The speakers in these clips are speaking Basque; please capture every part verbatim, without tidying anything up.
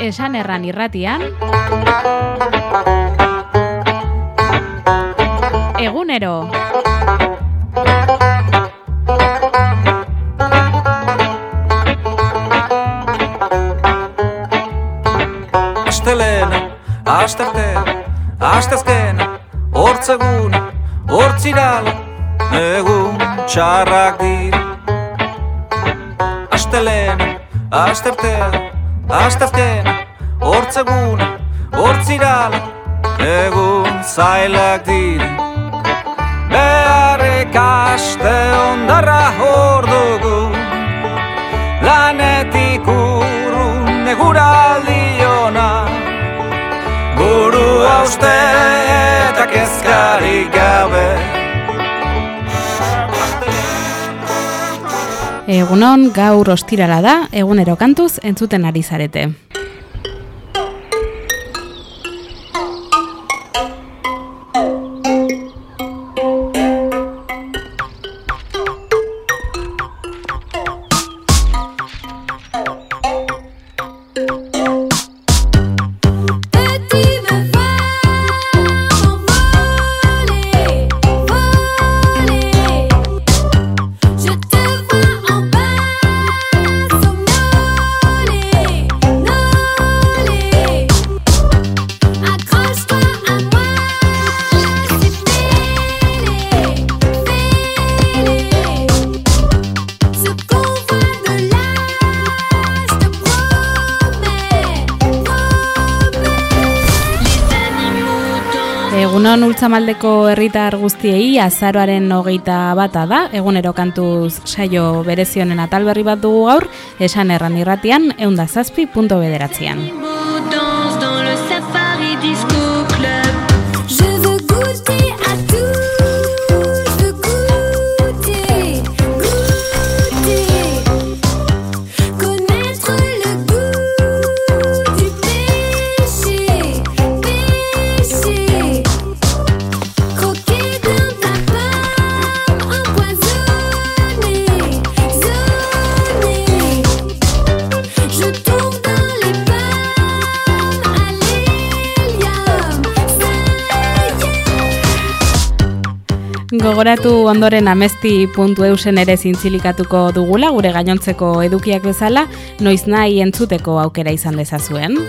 Esan erran irratian Egunero. Astelena, astertea, astezkena, hortzeguna, hortzirala, egun txarrak dira. Astelena, astertea, astezkena, hortzeguna, hortzirala, egun zailak dira. Beharrik aste ondarra hor dugu, lanetik urrun eguraldi ona. Buru hauste eta kezkarik gabe. Egunon, gaur ostirala da, egunero kantuz entzuten ari zarete. Egunon Ultzamaldeko herritar guztiei azaroaren hogeita bata da, egunero kantuz saio berezionen atal berri bat dugu gaur, esan erran irratian, ehun eta zazpi puntu bederatzian. Gogoratu ondoren amesti puntu eusen ere zintzilikatuko dugula, gure gainontzeko edukiak bezala, noiz nahi entzuteko aukera izan dezazuen.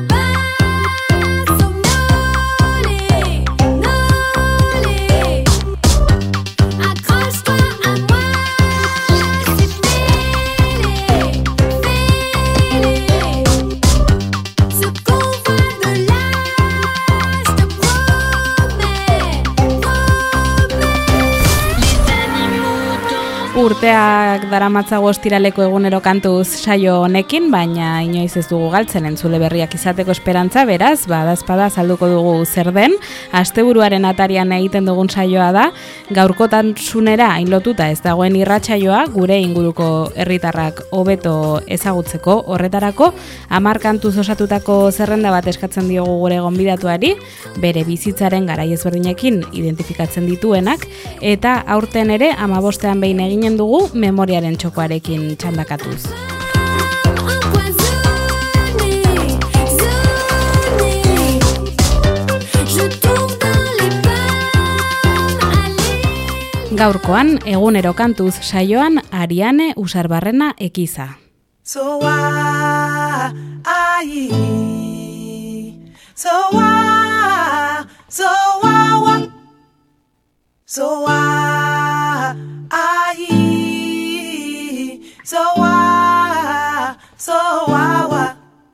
Urteak daramatzago ostiraleko egunero kantuz saio honekin, baina inoiz ez dugu galtzen entzule berriak izateko esperantza, beraz, badazpada salduko dugu zer den. Asteburuaren atarian egiten dugun saioa da, gaurkotasunera hainlotuta ez dagoen irratsaioa, gure inguruko herritarrak hobeto ezagutzeko horretarako, hamar kantuz osatutako zerrenda bat eskatzen diogu gure gonbidatuari, bere bizitzaren garai ezberdinekin identifikatzen dituenak, eta aurten ere hamabostean behin eginen dugu memoriaren txokoarekin txandakatuz. Gaurkoan, egunero kantuz saioan, Ariane Usarbarrena Ekiza. So why, I, so why, so why, so why, I, so why, so why.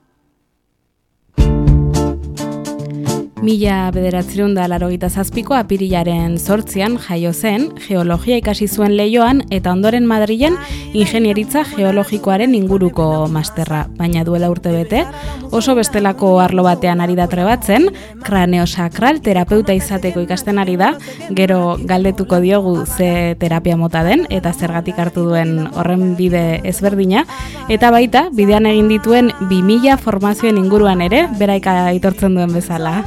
Mila bederatziehun eta laurogeita zazpiko apirilaren zortzian jaio zen, geologia ikasi zuen Leioan eta ondoren Madrilen ingenieritza geologikoaren inguruko masterra, baina duela urte bete, oso bestelako arlo batean ari da trebatzen, kraneosakral terapeuta izateko ikasten ari da, gero galdetuko diogu ze terapia mota den eta zergatik hartu duen horren bide ezberdina, eta baita bidean egin dituen bi mila formazioen inguruan ere, beraika aitortzen duen bezala.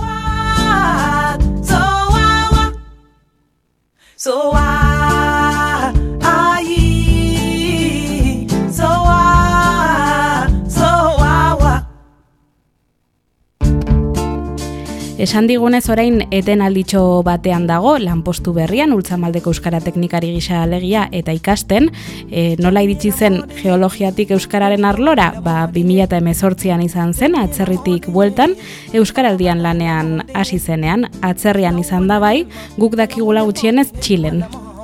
So I, I, so I, so I, Esan digunez orain eten alditxo batean dago, lanpostu berrian, Ultzamaldeko Euskara Teknikari gisa alegia eta ikasten, e, nola iritsi zen geologiatik Euskararen arlora, ba, bi mila hemezortzian izan zen, atzerritik bueltan, Euskaraldian lanean hasi zenean, atzerrian izan da bai, guk dakigula gutxienez Txilen.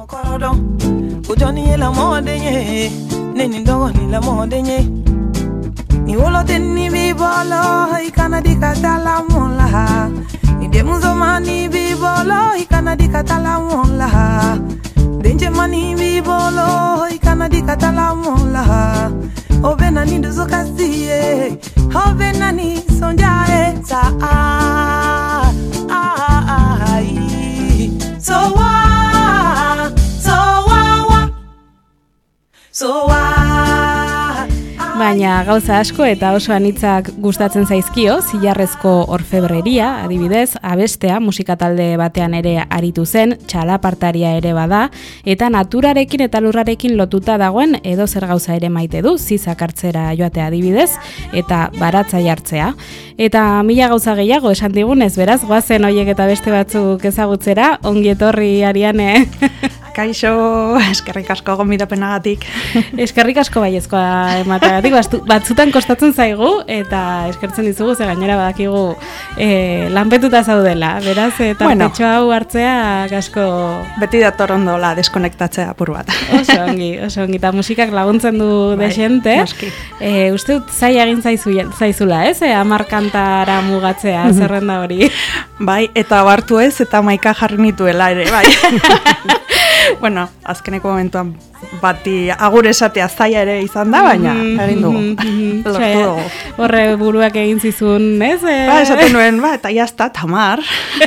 Ni wolote ni bibolo ikana dikatala mola ni demuzo mani bibolo ikana dikatala mola denje mani bibolo ikana dikatala mola obena ni duzo kasiye obena ni sonjae sa ah ah so wa so wa so wa. Baina gauza asko eta oso anitzak gustatzen zaizkio, Zilarrezko orfebreria, adibidez, abestea, musika talde batean ere aritu zen, txalapartaria ere bada, eta naturarekin eta lurrarekin lotuta dagoen edo zer gauza ere maite du, zizak hartzera joatea adibidez, eta baratza jartzea. Eta mila gauza gehiago esan digunez, beraz, goazen hoiek eta beste batzuk ezagutzera, ongi etorri Ariane. Kaixo, eskerrik asko gonbidapenagatik. Eskerrik asko baiezkoa emateagatik, batzutan kostatzen zaigu, eta eskertzen dizugu, ze gainera badakigu e, lanpetuta zaudela, beraz, eta bueno, hau hartzea asko... Beti dator ondo la deskonektatzea apur bat. Oso ongi, oso ongi, eta musikak laguntzen du bai, desente. E, uste dut zai egin zaizu, zaizula, ez? E, amar kantara mugatzea, zerrenda hori. Bai, eta bartu ez, eta maika jarri nituela ere, bai. Bueno, azkeneko momentuan bati agur esatea zaila ere izan da, baina egin dugu, lortu dugu. Horre buruak egin zizun, ez? Ba, esaten nuen, ba, eta jazta, tamar.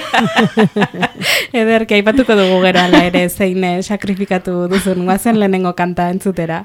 Ederki, aipatuko dugu gero ala ere zein sakrifikatu duzun, guazen lehenengo kanta entzutera.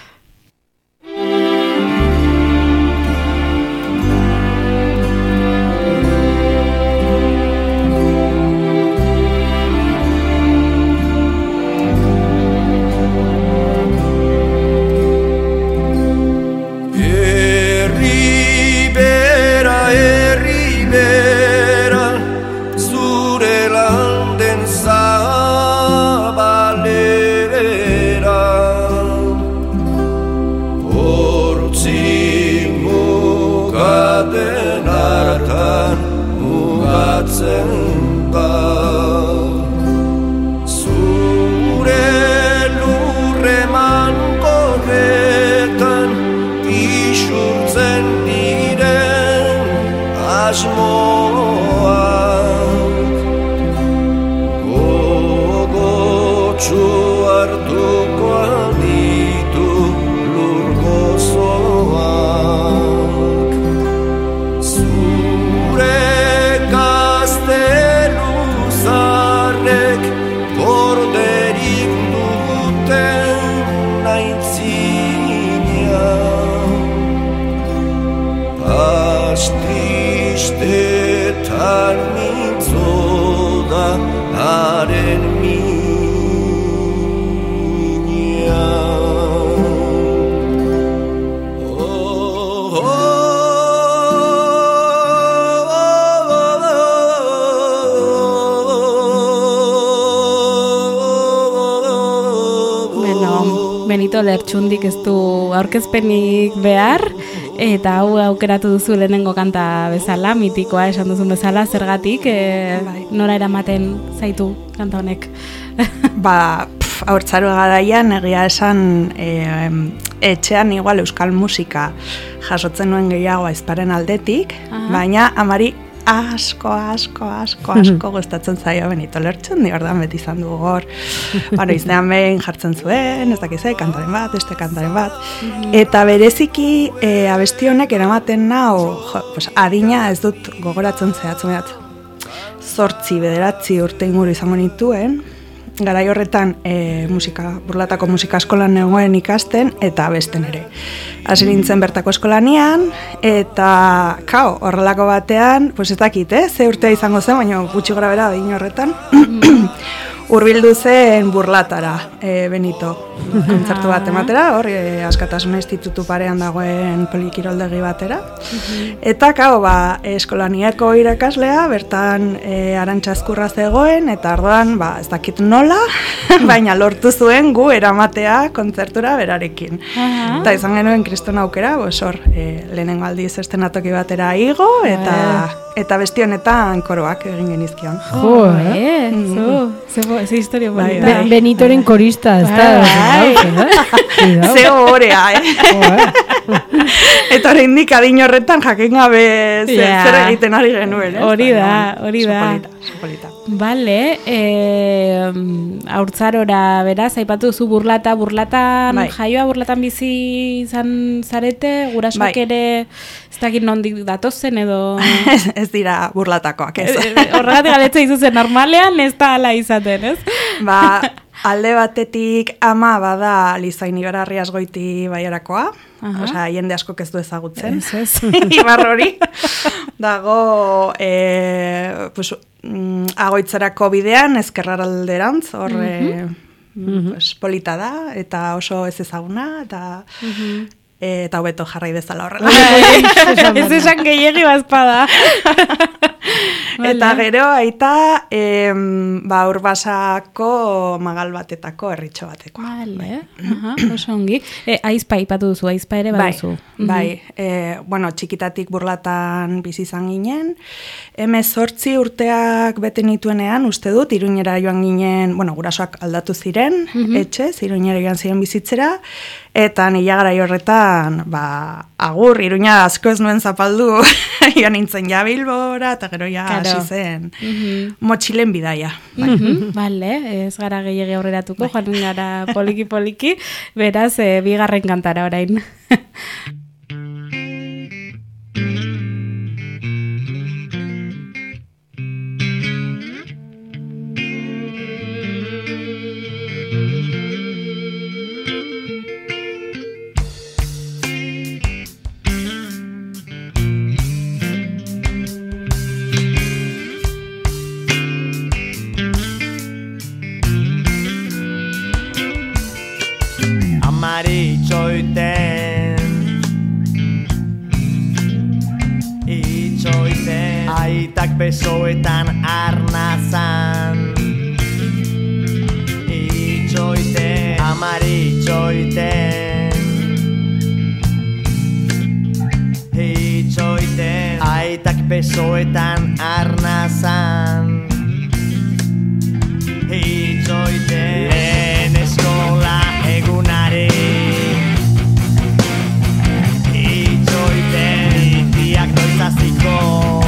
Benito Lertxundik ez du aurkezpenik behar, eta hau aukeratu duzu lehenengo kanta bezala, mitikoa esan duzun bezala, zergatik, e, nora eramaten zaitu kanta honek? Ba, haurtzaro garaian egia esan e, etxean igual euskal musika jasotzen nuen gehiago aizparen aldetik, aha, baina amari asko, asko, asko, asko gustatzen zaio Benito Lertxundi, ordan beti izan dugu hor. Bueno, izan behin jartzen zuen, ez dakizai, kantaren bat, beste kantaren bat. Eta bereziki e, abesti honek eramaten nau, jo, pues, adina ez dut gogoratzen zehatzen behat. Zortzi, bederatzi urte inguru izango nituen, garai horretan e, musika, Burlatako musika eskolan negoen ikasten eta besten ere. Hasi nintzen bertako eskolanian, eta kao, horrelako batean, pues ez dakit, eh? Ze urtea izango zen, baina gutxi gora bera behin horretan. hurbildu zen Burlatara, e, Benito. Kontzertu bat ematera, hor, e, Askatasun Institutu parean dagoen poliki-kiroldegi batera. Eta, kao, ba, eskolaniako irakaslea, bertan e, Arantxa Ezkurra zegoen, eta orduan, ba, ez dakit nola, baina lortu zuen gu eramatea kontzertura berarekin. Eta izan genuen kriston aukera, bos hor, e, lehenengo aldiz estenatoki batera igo, eta eta besti honetan koroak egin genizkion. Jo, eh? Zo, ze historia bonita. Benitoren korista, ez da? Ze horea, eh? Eta oraindik adin horretan jakin gabe zer egiten ari genuen, eh? Hori da, hori da. Sopolita. Bale, eh, haurtzarora beraz, aipatu duzu burlata, burlatan bai. Jaioa, burlatan bizi izan zarete, gurasoak ere ez dakit nondik datozen edo... ez, ez dira burlatakoak, ez. Horregatik galetza izuzen, normalean ez da ala izaten, ez? Ba, alde batetik ama bada Lizain Ibararri Asgoiti Baiarakoa, osea, jende askok ez du ezagutzen. Ez, ez. Ibar hori. Dago, e, pues, mm, Agoitzarako bidean, ezkerralderantz, hor mm-hmm. e, pues, polita da, eta oso ez ezaguna, eta... Mm-hmm. Eta hobeto jarrai dezala horrela. Ez esan gehiagi bazpada. Eta gero, aita, em, ba, Urbasako magal batetako erritxo bateko. Vale, aha, oso ongi. E, aizpa ipatu duzu, aizpa ere baduzu. Bai, bai. E, bueno, txikitatik Burlatan bizi izan ginen. Hemezortzi urteak bete nituenean, uste dut, Iruñera joan ginen, bueno, gurasoak aldatu ziren, mm-hmm. etxe, Iruñera joan ziren bizitzera, eta nila garai horretan, ba, agur, Iruña asko ez nuen zapaldu, joan nintzen ja Bilbora, eta gero ja hasi zen mm-hmm. motxilen bidaia. Bai. Mm-hmm. Bale, ez gara gehiagi aurreratuko, bai. Joan gara poliki-poliki, beraz, e, bigarren kantara orain. Itxoiten Itxoiten Aitak besoetan arnazan Itxoiten Amari itxoiten Itxoiten Aitak besoetan arnazan Itxoiten Lehen eskola egunari Itxoiten Itiak noizaziko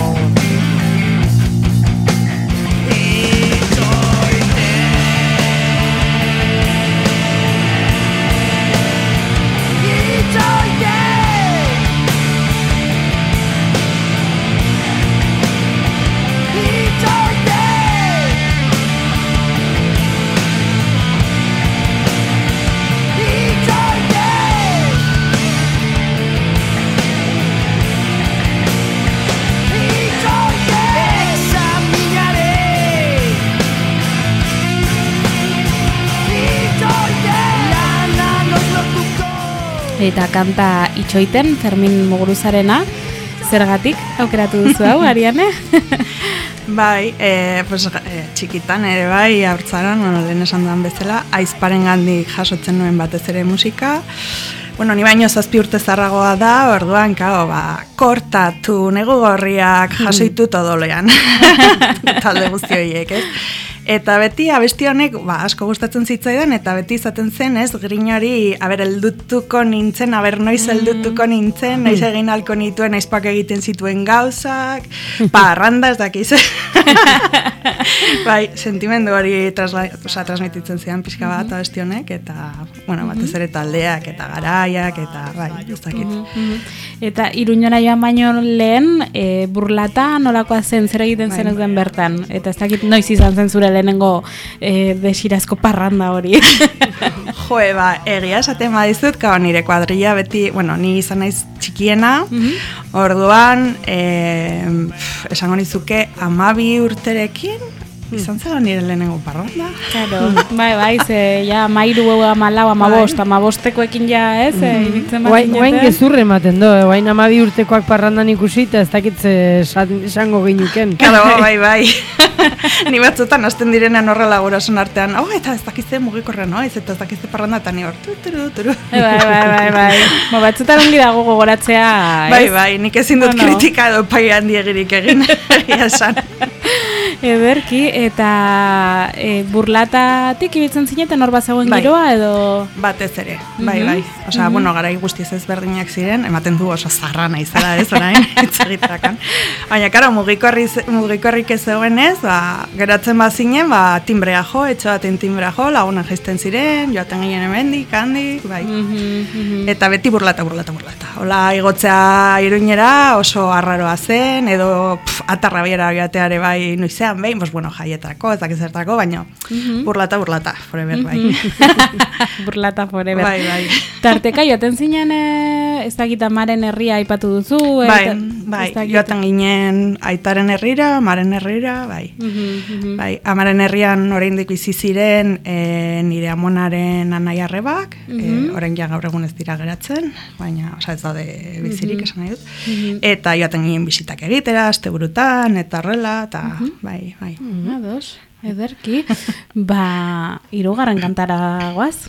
Eta kanta Itxoiten, Fermin Muguruzarena, zergatik aukeratu duzu hau, Ariane? Bai, e, pues, e, txikitan ere bai, haurtzaran, bueno, lehen esan duan bezala, aizparen gandik jasotzen nuen batez ere musika. Bueno, ni baino zazpi urte zarragoa da, orduan, kao, ba, kortatu, negu gorriak jasoitu todolean. Talde guzti horiek, ez? Eta beti abesti honek ba, asko gustatzen zitzaidan, eta beti izaten zen, ez, grinori, aber, eldutuko nintzen, aber, noiz eldutuko nintzen, noiz egin halko nituen, aizpak egiten zituen gauzak, parranda, ez dakiz. Bai, sentimendu hori trasla, oza, transmititzen zidan pixka bat abesti honek, eta, bueno, batez ere taldeak, eta garaiak, eta, bai, ez dakit. Eta Iruñora joan baino lehen, e, Burlata nolakoa zen, zer egiten zen ez den bertan, eta ez dakit noiz izan zen zure lehenengo e, desirazko parranda hori. Joe, ba, egia esaten badizut, kaba nire kuadrilla beti, bueno, ni izan naiz txikiena, mm-hmm. orduan, e, esango nizuke, amabi urterekin, izan zela nire lehenengo parranda. Claro, bai, bai, ze, ja, mairu amalau, amabost, amabostekoekin ja, ez, eh, iritzen bat zineten. Guain gezurre ematen do, guain amabi urtekoak parrandan ikusi, eta ez dakit esango ginuken. Claro, bai, bai. Ni batzutan hasten direnean horrela gurasun artean, oh, eta ez dakizte mugikorren, no? Ez eta ez dakizte parranda, eta ni hor, turu, turu. Bai, bai, bai, bai. Bo, batzutan ongi dago gogoratzea, ez? Bai, bai, nik ezin dut bueno. kritika edo pai handiegirik egin, egia esan. Ederki, eta e, burlatatik ibiltzen zineten hor bazagoen bai. giroa, edo... Batez ere, bai, bai. Osea, mm-hmm. bueno, garai guztiz ezberdinak ziren, ematen du oso zarra naizela, ez, orain, itzagitarakan. Baina, karo, mugikorrik ez zegoenez, ba, geratzen bazinen, ba, timbrea jo, etxo baten timbrea jo, lagunak jaisten ziren, joaten ginen hemendik, handik, bai. Mm-hmm. Eta beti burlata, burlata, burlata. Hola, igotzea Iruñera oso arraroa zen, edo pff, atarra biera joateare bai noizean behin, pues bueno, jaietarako, ez dakizertako, baina mm-hmm. burlata, burlata, forever, bai. Burlata, forever. Bai, bai. Tarteka, joaten zinen, ez dakit amaren herria aipatu duzu? Bai, bai, joaten ginen aitaren herrira, amaren herrira, bai. Mm-hmm. Bai, amaren herrian oraindik bizi ziren e, nire amonaren anai arrebak, mm-hmm. e, orain ja gaur egun ez dira geratzen, baina, osea, ez daude bizirik, mm-hmm. esan nahi dut. Mm-hmm. Eta joaten ginen bisitak egitera, asteburutan, eta horrela, eta mm-hmm. bai, bai. Mm, ados, ederki. Ba, hirugarren kantara goaz.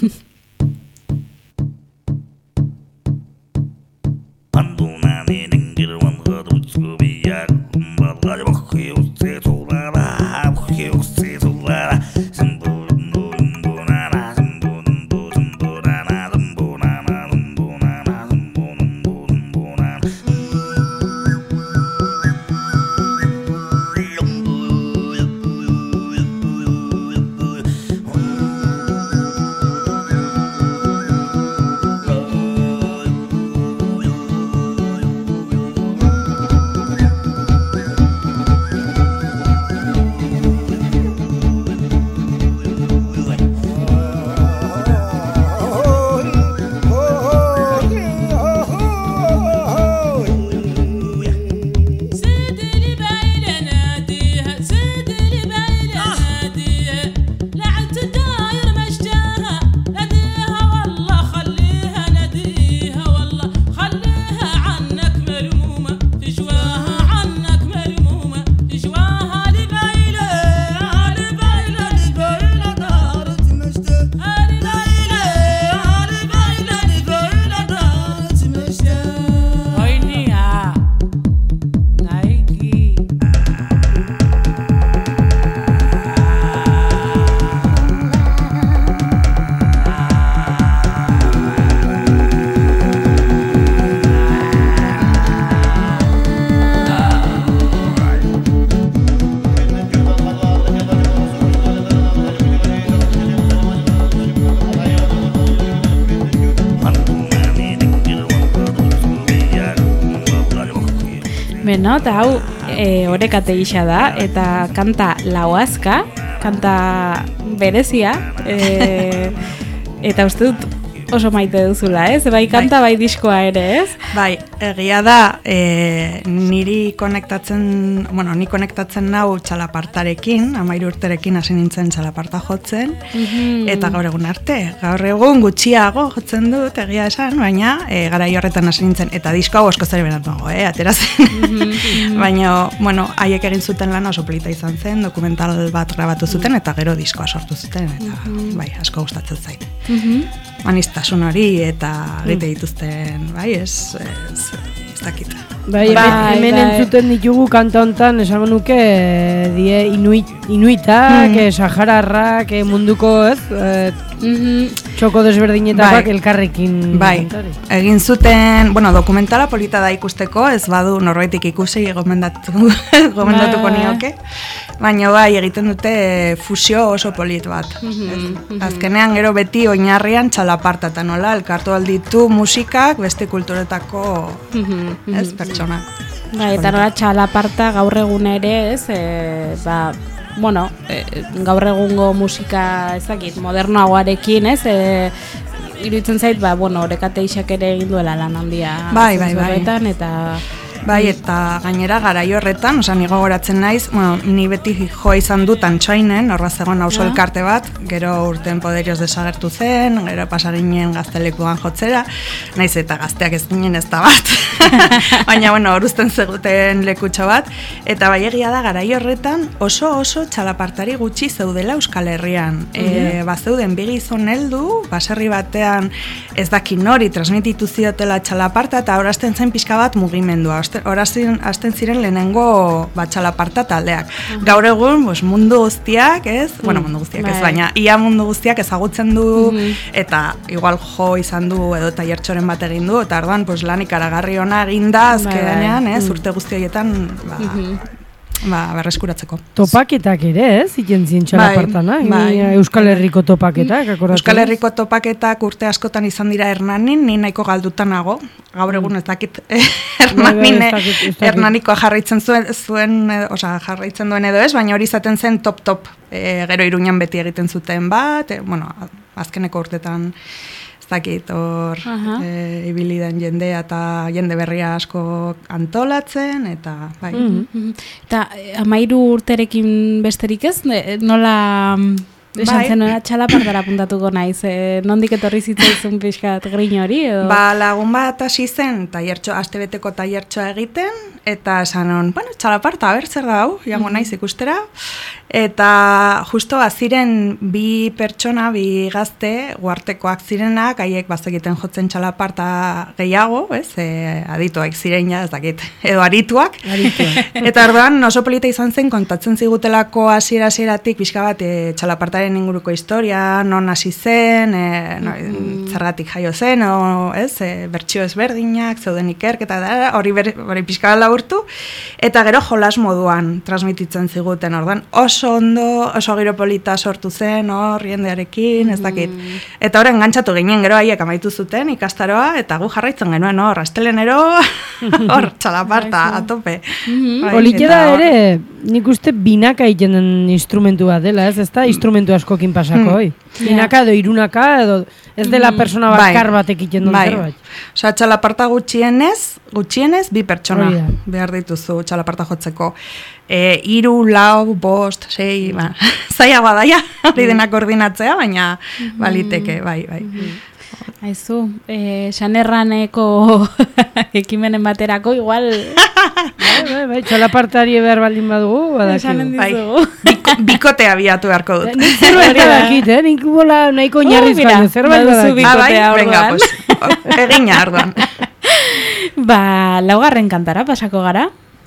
Beno, eta hau e, orekate gisa da, eta kanta lauazka, kanta berezia, e, eta uste dut oso maite duzula, ez? Bai kanta, bai, bai diskoa ere, ez? Bai, egia da, e, niri konektatzen, bueno, ni konektatzen nau txalapartarekin, amairu urterekin hasi nintzen txalaparta jotzen, mm-hmm. eta gaur egun arte, gaur egun gutxiago jotzen dut, egia esan, baina e, garai horretan hasi nintzen, eta disko hau asko zari benatuago, eh, aterazen. Mm-hmm. Baina, bueno, haiek egin zuten lan oso polita izan zen, dokumental bat grabatu zuten, eta gero diskoa sortu zuten, eta mm-hmm. bai, asko gustatzen zait. Mm-hmm. Manistasun hori eta egite dituzten, bai, ez, ez, ez dakit. Bai, bai, hemen bai. Entzuten ditugu kanta hontan, esango nuke, die inuit, inuitak, mm. sahararrak, munduko, ez, e, mm-hmm. txoko desberdinetakoak bai. Elkarrekin. Bai, egin zuten, bueno, dokumentala polita da ikusteko, ez badu norbaitik ikusi gomendatu, gomendatuko bai. Nioke. Baina bai, egiten dute fusio oso polit bat. Mm-hmm. Azkenean gero beti oinarrian txalaparta eta nola, elkartu alditu musikak beste kulturetako mm-hmm. ez, pertsonak. Ba, eta nola txalaparta gaur egun ere, ez, e, ba, bueno, e, gaur egungo musika, ez dakit, modernoagoarekin, ez, e, iruditzen zait, ba, bueno, orekate isak ere egin duela lan handia. Bai, bai, bai. Eta bai, eta gainera garai horretan, oza, ni gogoratzen naiz, bueno, ni beti joa izan dut Antsoainen, horra zegoen auzo elkarte bat, gero urten Poderioz desagertu zen, gero pasaginen gaztelekuan jotzera, naiz eta gazteak ez ginen ez da bat, baina, bueno, horuzten zeguten lekutxo bat, eta bai egia da garai horretan oso oso txalapartari gutxi zeudela Euskal Herrian. E, ba zeuden bi gizon heldu, baserri batean ez daki nori transmititu ziotela txalaparta eta horazten zen pixka bat mugimendua. Horazten hasten ziren lehenengo ba, txalaparta taldeak. Uh-huh. Gaur egun pues, mundu guztiak, ez? Uh-huh. Bueno, mundu guztiak ez, baina ia mundu guztiak ezagutzen du uh-huh. eta igual jo izan du edo tailertxoren bat egin du eta orduan pues, lan ikaragarri ona eginda azkenean, ez? Uh-huh. Urte guzti horietan ba, uh-huh. ba, berreskuratzeko. Topaketak ere, ez? Iken zien txalapartana, bai, bai. Euskal Herriko topaketak, akordatzen? Euskal Herriko topaketak urte askotan izan dira Hernanin, ni nahiko galdutan nago. Gaur egun ez dakit Hernanin, Hernanikoa jarraitzen zuen, zuen oza, jarraitzen duen edo ez, baina hori izaten zen top-top. E, gero Iruñan beti egiten zuten bat, e, bueno, azkeneko urtetan ez dakit, hor e, ibili den jendea eta jende berria asko antolatzen, eta bai. Mm-hmm. Eta amairu urterekin besterik ez, nola esan zen hori txalapartara puntatuko naiz, e, nondik etorri zitzaizun pixkat grin hori? Edo? Ba, lagun bat hasi zen, tailertxo, astebeteko tailertxoa egiten, eta esan hon, bueno, txalaparta, ber zer da hau, jango naiz ikustera, eta justo baziren bi pertsona, bi gazte, guartekoak zirenak, haiek bazekiten jotzen txalaparta gehiago, ez, e, adituak ziren ja, ez dakit, edo arituak. Arituak. Eta orduan oso polita izan zen, kontatzen zigutelako hasiera-hasieratik pixka bat e, txalapartaren inguruko historia, non hasi zen, e, no, mm. zergatik jaio zen, o, ez, e, bertsio ezberdinak, zeuden ikerketa, hori hori pixka bat laburtu, eta gero jolas moduan transmititzen ziguten, orduan oso ondo, oso giro polita sortu zen, hor, jendearekin, ez dakit. Mm. Eta horren gantzatu ginen, gero haiek amaitu zuten ikastaroa, eta gu jarraitzen genuen, hor, astelenero, hor, txalaparta, atope. Mm-hmm. Polite da ere, nik uste binaka egiten den instrumentu bat dela, ez? Ez da instrumentu askokin pasako, oi? Mm. Binaka edo irunaka, edo ez dela persona bakar batek egiten duen zerbait. Osa, txalaparta gutxienez, gutxienez, bi pertsona behar dituzu txalaparta jotzeko. E, iru, lau, bost, sei, ba, zaila badaia, hori denak koordinatzea, baina mm-hmm. baliteke, bai, bai. Mm-hmm. Aizu, eh, Xanerraneko ekimenen baterako, igual... bai, bai, bai, txalapartari behar baldin badugu, badakigu. Bai, biko, bikotea biatu beharko dut. Nik zerbait badakit, eh? Nik bola nahiko oinarriz uh, baino, zerbait badakit. Ah, bai, venga, pues, egina arduan. Ba, laugarren kantara pasako gara.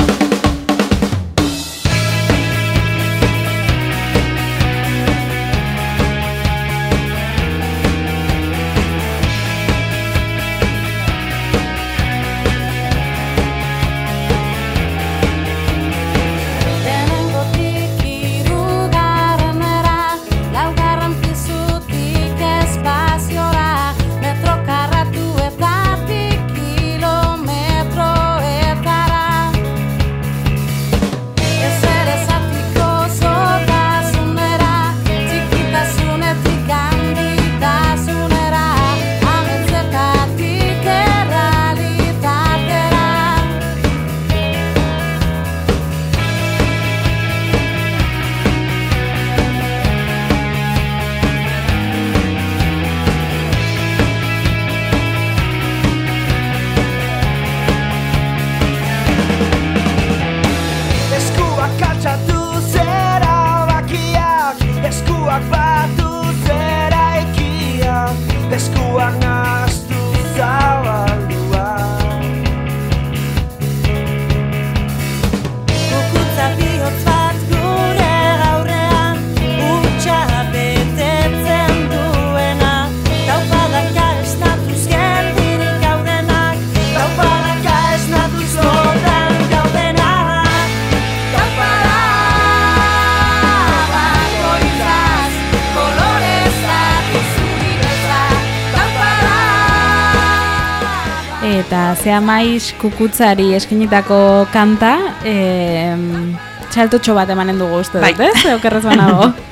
Eta zea maiz kukutzari eskinitako kanta, e, txaltotxo bat emanen dugu uste dut, ez? Okerrez banago.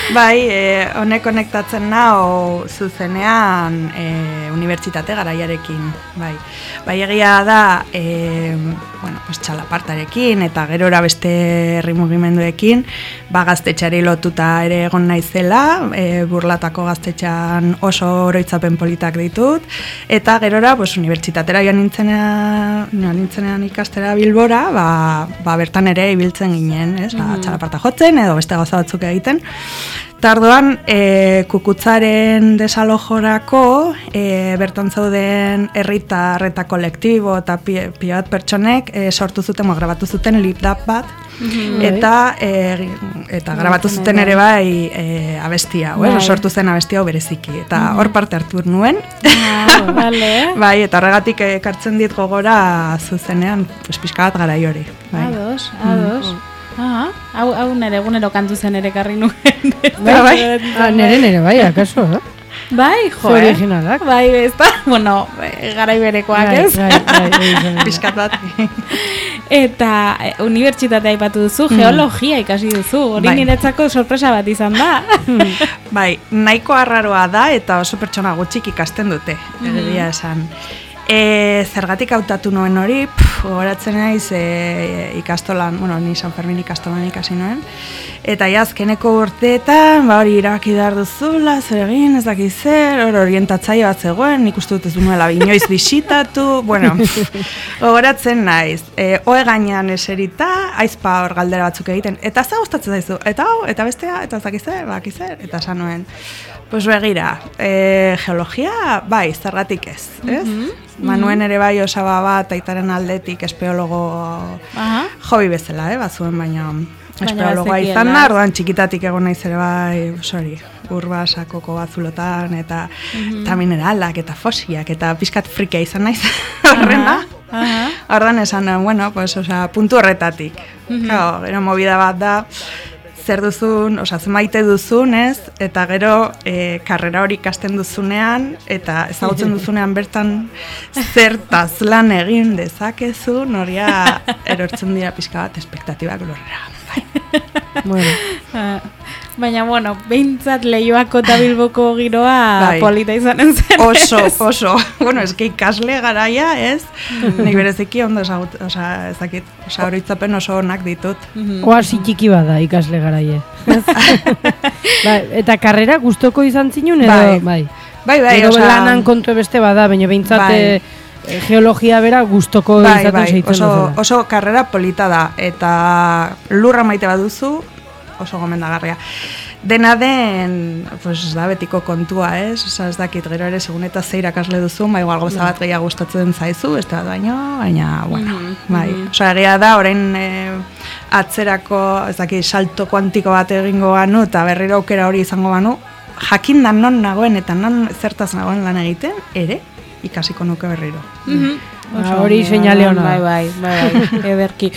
Bai, e, honek konektatzen nao zuzenean e, unibertsitate garaiarekin, bai. Bai egia da, e, bueno, pues txalapartarekin eta gerora beste herri mugimenduekin, ba gaztetxeari lotuta ere egon naizela, e, Burlatako gaztetxean oso oroitzapen politak ditut, eta gerora pues unibertsitatera joan nintzenean, joan nintzenean ikastera Bilbora, ba, ba bertan ere ibiltzen ginen, ez? Ba, txalaparta jotzen edo beste gauza batzuk egiten. Tardoan, e, kukutzaren desalojorako, e, bertan zauden herritar eta kolektibo eta pila bat pertsonek e, sortu zuten, grabatu zuten lip-dap bat, mm-hmm. eta e, eta grabatu zuten ere bai e, abestia, bai. Sortu zen abestia bereziki, eta mm-hmm. hor parte hartu nuen. Ah, vale. Bai, eta horregatik ekartzen dit gogora zuzenean, pues, pixka bat garai hori. Bai. Ados, ados. Mm. Ah, hau, hau nere egunero kantu zen ere karri nuen. Bai, bai. Ah, nere nere bai, akaso, eh? Bai, jo, eh? Originalak. Bai, ez da, bueno, garai berekoak, ez? Bai, bai, bai. Piskat bat. Eta e, unibertsitatea aipatu duzu, mm. geologia ikasi duzu, hori bai. Niretzako sorpresa bat izan da. Bai, nahiko arraroa da eta oso pertsona gutxik ikasten dute, mm. egia esan. E, zergatik hautatu nuen hori, gogoratzen naiz e, ikastolan, bueno, ni San Fermin ikastolan ikasi nuen, eta azkeneko urteetan, ba hori irabaki behar duzula, zer egin, ez dakiz zer, hor orientatzaile bat zegoen, nik uste dut ez duela inoiz bisitatu, bueno, gogoratzen naiz, e, oe gainean eserita, aizpa hor galdera batzuk egiten, eta za gustatzen zaizu, eta hau, eta bestea, eta ez dakiz zer, badakiz zer, eta esan nuen. Pues begira, e, geologia, bai, zergatik ez, ez? Mm-hmm. Manuen ere bai osaba bat, aitaren aldetik espeologo uh-huh. jobi bezala, eh, bazuen, baina espeologoa izan da, orduan txikitatik egon naiz ere bai, sorry, urbasakoko bazulotan, eta, mm-hmm. eta mineralak, eta fosilak, eta pizkat frikia izan naiz, horrena. Uh-huh. Uh-huh. Orduan esan, bueno, pues, osea, puntu horretatik. Mm-hmm. Claro, gero movida bat da, zer duzun, oza, maite duzun, ez? Eta gero e, karrera hori ikasten duzunean, eta ezagutzen duzunean bertan zertaz lan egin dezakezun, horia erortzen dira pixka bat espektatibak lorrera. Bueno. Baina, bueno, behintzat Leioako eta Bilboko giroa bai. Polita izanen zen. Oso, oso. Bueno, eski ikasle garaia, ez? Nik bereziki ondo ezagut, oza, ezakit, oza, horitzapen oso onak ditut. Oasi txiki bada ikasle garaie. Ba, eta karrera gustoko izan zinun edo? Bai, bai. Bai, bai, oza... lanan kontu beste bada, baina behintzat bai. Geologia bera gustoko bai, izaten bai. Zeitzen oso, oso karrera polita da, eta lurra maite baduzu, oso gomendagarria. Dena den, pues, da betiko kontua, ez? Osa, ez dakit, gero ere, segun eta ze irakasle duzu, ba, igual goza bat gehiago gustatzen zaizu, ez da baino, baina, bueno, mm-hmm. bai. Osa, egia da, orain e, atzerako, ez dakit, salto kuantiko bat egingo banu, eta berriro aukera hori izango banu, jakinda non nagoen eta non zertaz nagoen lan egiten, ere, ikasiko nuke berriro. Mm-hmm. Ba, hori seinale ona. Bai, bai, bai, bai, ederki.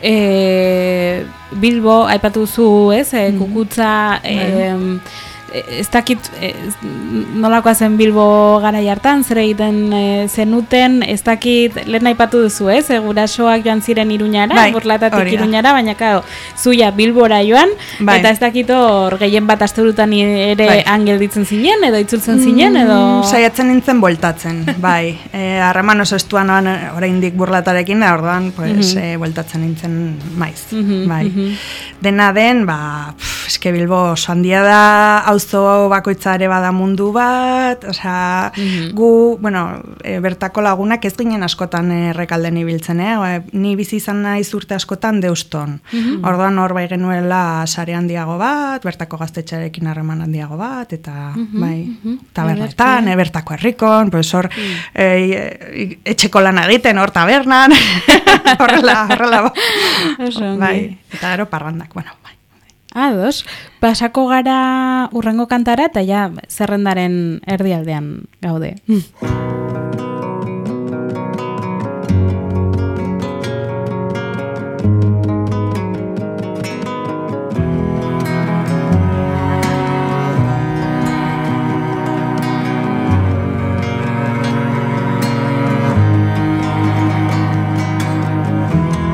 E, Bilbo, aipatu zu, ez, e, kukutza, e, ez dakit, e, nolakoa zen Bilbo garai hartan, zer egiten e, zenuten, ez dakit, lehen aipatu duzu, ez, e, gurasoak joan ziren Iruñara, bai, Burlatatik Iruñara, baina, kao, zuia Bilbora joan, bai. Eta ez dakit hor, gehien bat asteburutan ere bai. Angelditzen zinen, edo itzultzen zinen, edo... Mm, saiatzen nintzen bueltatzen, bai. E, harreman oso estuan oraindik Burlatarekin, orduan, pues, mm-hmm. e, bueltatzen nintzen maiz, mm-hmm, bai. Mm-hmm. Dena den, ba, pff, eske Bilbo oso handia da, auzo bakoitza ere bada mundu bat, osea, mm-hmm. gu, bueno, e, bertako lagunak ez ginen askotan errekalden ibiltzen, eh? Ni bizi izan naiz urte askotan Deuston. Mm-hmm. Orduan hor bai genuela sare handiago bat, bertako gaztetxarekin harreman handiago bat, eta mm-hmm. bai, mm-hmm. tabernetan, e, bertako herrikon, pues hor, mm. e, e, etxeko lan egiten, hor tabernan, horrela, horrela, bai, eta gero parrandak, bueno, bai. Ados, pasako gara urrengo kantara eta ja zerrendaren erdialdean gaude.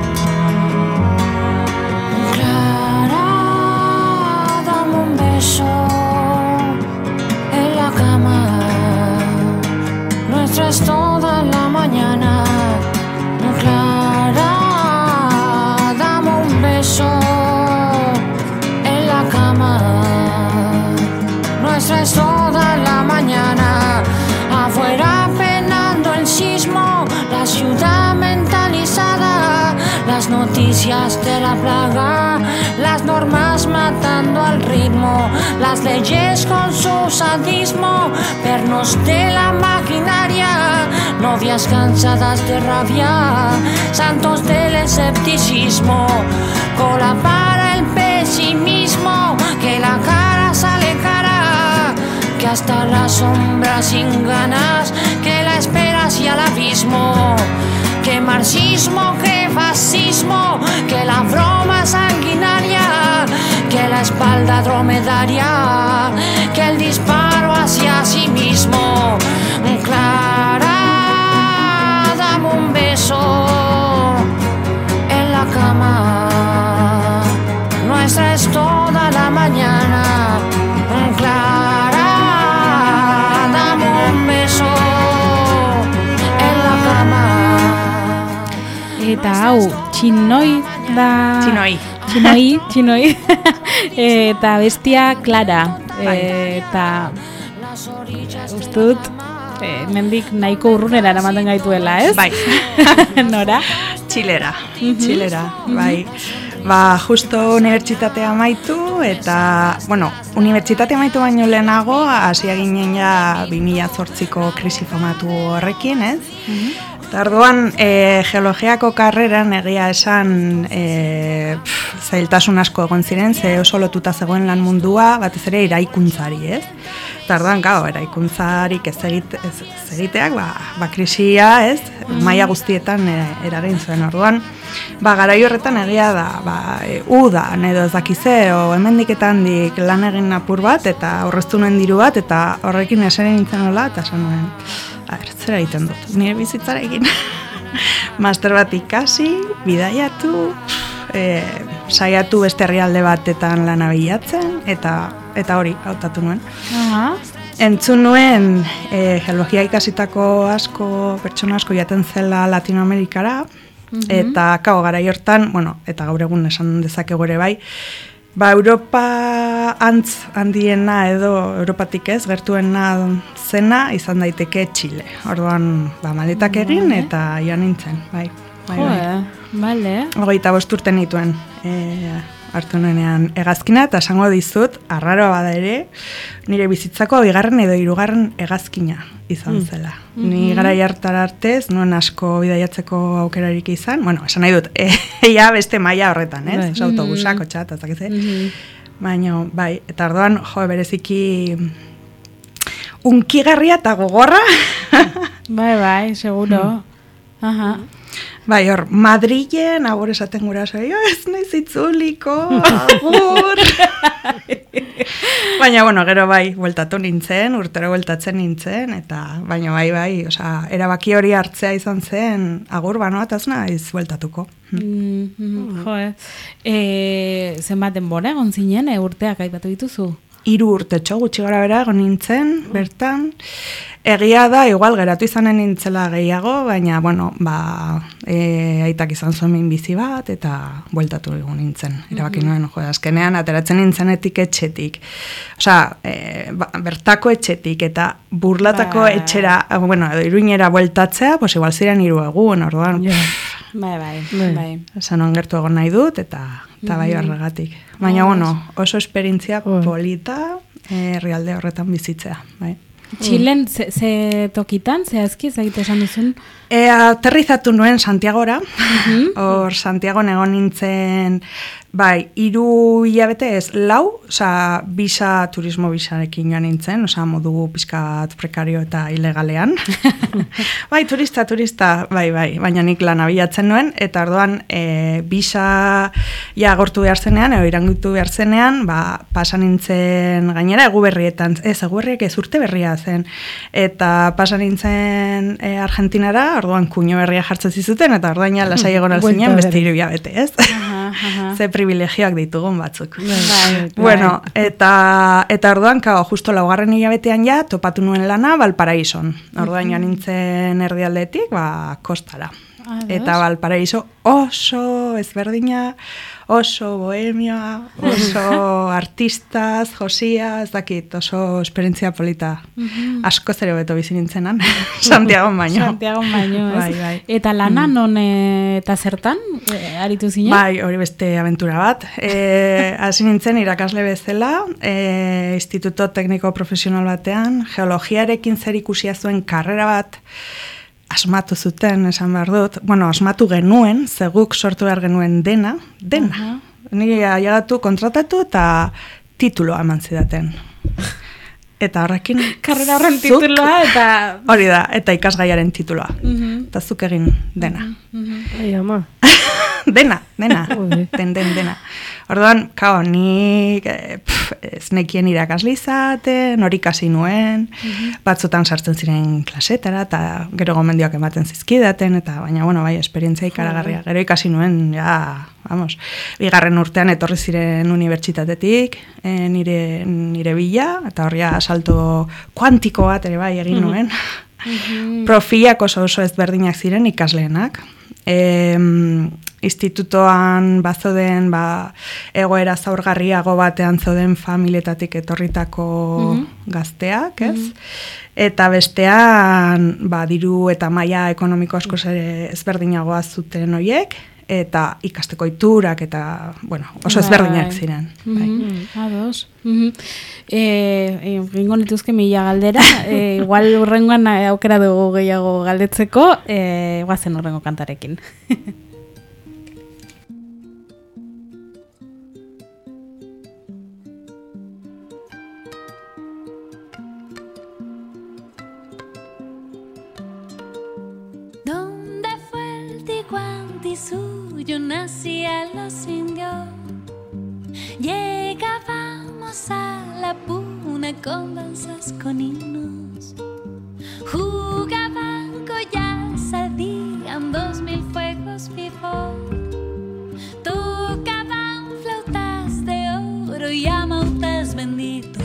Clara, dame un beso. noticias de la plaga, las normas matando al ritmo, las leyes con su sadismo, pernos de la maquinaria, novias cansadas de rabia, santos del escepticismo, cola para el pesimismo, que la cara sale cara, que hasta la sombra sin ganas, que la espera hacia el abismo, que marxismo, que fascismo, que la broma sanguinaria, que la espalda dromedaria, que el disparo hacia sí mismo. Clara, dame un beso en la cama, nuestra es toda la mañana. Clara, dame un beso en la cama. Eta hau, txinoi da... Txinoi. Txinoi, txinoi. Eta bestia Clara. Eta uste dut, eh, mendik nahiko urrunera eramaten gaituela, ez? Bai. Nora? Txilera, Mhm. txilera, bai. Ba, justo unibertsitatea amaitu, eta, bueno, unibertsitatea amaitu baino lehenago, hasia ginen ja bi mila zortziko krisi famatu horrekin, ez? Eta orduan, e, geologiako karreran egia esan e, pff, zailtasun asko egon ziren, ze oso lotuta zegoen lan mundua, batez ere iraikuntzari, ez? Eta orduan, gau, eraikuntzarik ez, egite, ez, ez egiteak, ba, ba krisia, ez? Maila guztietan e, eragin zuen orduan. Ba, garai horretan egia da, ba, e, udan edo ez dakize, o hemendik eta handik lan egin apur bat, eta horreztu nuen diru bat, eta horrekin eseren nintzen nola, eta esan nuen, a ber, zera egiten dut, nire bizitzarekin. Master bat ikasi, bidaiatu, e, saiatu beste herrialde batetan lana bilatzen, eta eta hori hautatu nuen. Aha. Entzun nuen e, geologia ikasitako asko, pertsona asko jaten zela Latinoamerikara, eta kao garai hortan, bueno, eta gaur egun esan dezakegu ere bai, ba Europa antz handiena edo Europatik ez, gertuena zena izan daiteke Txile. Orduan, ba maletak egin eta joan nintzen, bai. Bai, bai. Joe, bale. Hogeita bost urte nituen e, hartu nuenean hegazkina, eta esango dizut, arraroa bada ere, nire bizitzako bigarren edo hirugarren hegazkina izan zela. Mm. Ni garai hartara artez, nuen asko bidaiatzeko aukerarik izan, bueno, esan nahi dut, eia beste maila horretan, ez? Bai. Oso autobusak, otxat, ezak ez? Baina, bai, eta orduan, jo, bereziki unkigarria eta gogorra. Bai, bai, seguro. Aha. Bai, hor, Madrilen, agur esaten gura zoi, ez naiz itzuliko, agur. Baina, bueno, gero bai, bueltatu nintzen, urtero bueltatzen nintzen, eta baina bai, bai, osea, erabaki hori hartzea izan zen, agur, banoa, eta ez naiz bueltatuko. Mm, mm, jo, eh. E, zenbat denbora egon zinen, e, urteak aipatu dituzu? Hiru urtetxo gutxi gara bera egon nintzen, bertan. Egia da, igual geratu izanen nintzela gehiago, baina, bueno, ba, e, aitak izan zuen min bizi bat, eta bueltatu egon nintzen. Erabaki nuen, jo, azkenean, ateratzen nintzenetik etxetik. Osea, e, ba, bertako etxetik, eta burlatako Ba. etxera, bueno, edo iruinera bueltatzea, pues igual ziren hiru egun, orduan, Yeah. Bai, bai, bai. bai. esan ongertu egon nahi dut, eta, eta bai horregatik. Baina, bueno, oso esperientzia polita herrialde horretan bizitzea, bai. Txilen, ze, ze tokitan, zehazki, ezagite esan duzun? E, aterrizatu nuen Santiagora, hor Santiagon egon nintzen, bai, hiru hilabete ez, lau, oza, bisa, turismo bisarekin joan nintzen, oza, modu pizkat prekario eta ilegalean. Bai, turista, turista, bai, bai, baina nik lan abiatzen nuen, eta orduan, e, bisa ja agortu behar zenean, edo irangutu behar zenean, ba, pasan nintzen gainera eguberrietan, ez, eguberriek ez urte berria zen, eta pasan nintzen e, Argentinara, orduan kuño berria jartzen zizuten, eta orduan ja lasai egon alzinen beste hiru hilabete, ez? Aha, aha. Ze privilegioak ditugun batzuk. Bai, Bueno, eta, eta orduan, kao, justo laugarren hilabetean ja, topatu nuen lana Valparaison. Orduan joan nintzen erdialdetik, ba, kostara. Eta Valparaiso oso ezberdina, oso bohemia, oso artistaz, josia, ez dakit, oso esperientzia polita. Mm-hmm. Asko zero beto bizi nintzenan, Santiago baino. Santiago baino, ez? Bai, bai. Eta lana mm. non eta zertan, e, aritu zinen? Bai, hori beste aventura bat. E, hasi nintzen irakasle bezala, e, Instituto Tekniko Profesional batean, geologiarekin zer ikusia zuen karrera bat, asmatu zuten, esan behar dut, bueno, asmatu genuen, zeguk sortu behar genuen dena, dena. Uh-huh. Ni ailegatu kontratatu eta tituloa eman zidaten. Eta horrekin... Karrera horren tituloa eta... Hori da, eta ikasgaiaren tituloa. Uh-huh. Eta zuk egin dena. Uh-huh. Ai, ama. Dena, dena, den, den, dena. Orduan, kao, nik pff, ez nekien irakasle izaten, hori kasi nuen, mm-hmm. batzutan sartzen ziren klasetara, eta gero gomendioak ematen zizkidaten, eta baina, bueno, bai, esperientzia ikaragarria. Gero ikasi nuen, ja, vamos, bigarren urtean etorri ziren unibertsitatetik, e, nire, nire bila, eta horria salto kuantiko bat ere bai egin nuen. Mm-hmm. Profilak oso oso ezberdinak ziren ikasleenak. E, institutoan bazoden ba, egoera zaurgarriago batean zoden familietatik etorritako mm-hmm. gazteak, ez? Mm-hmm. Eta bestean ba, diru eta maila ekonomiko asko ezberdinagoa zuten hoiek, eta ikasteko iturak eta, bueno, oso ezberdinak ziren. Mm-hmm. Ados. Mm-hmm. E, gingo nituzke mila galdera, e, igual urrengoan aukera dugu gehiago galdetzeko, e, guazen urrengo kantarekin. ¿Dónde fue el Tiguanti suyo? Nací a los indios. Llegábamos a la puna con danzas con himnos. Jugaban collas, salían dos mil fuegos vivos. Tocaban flautas de oro y amautas benditos.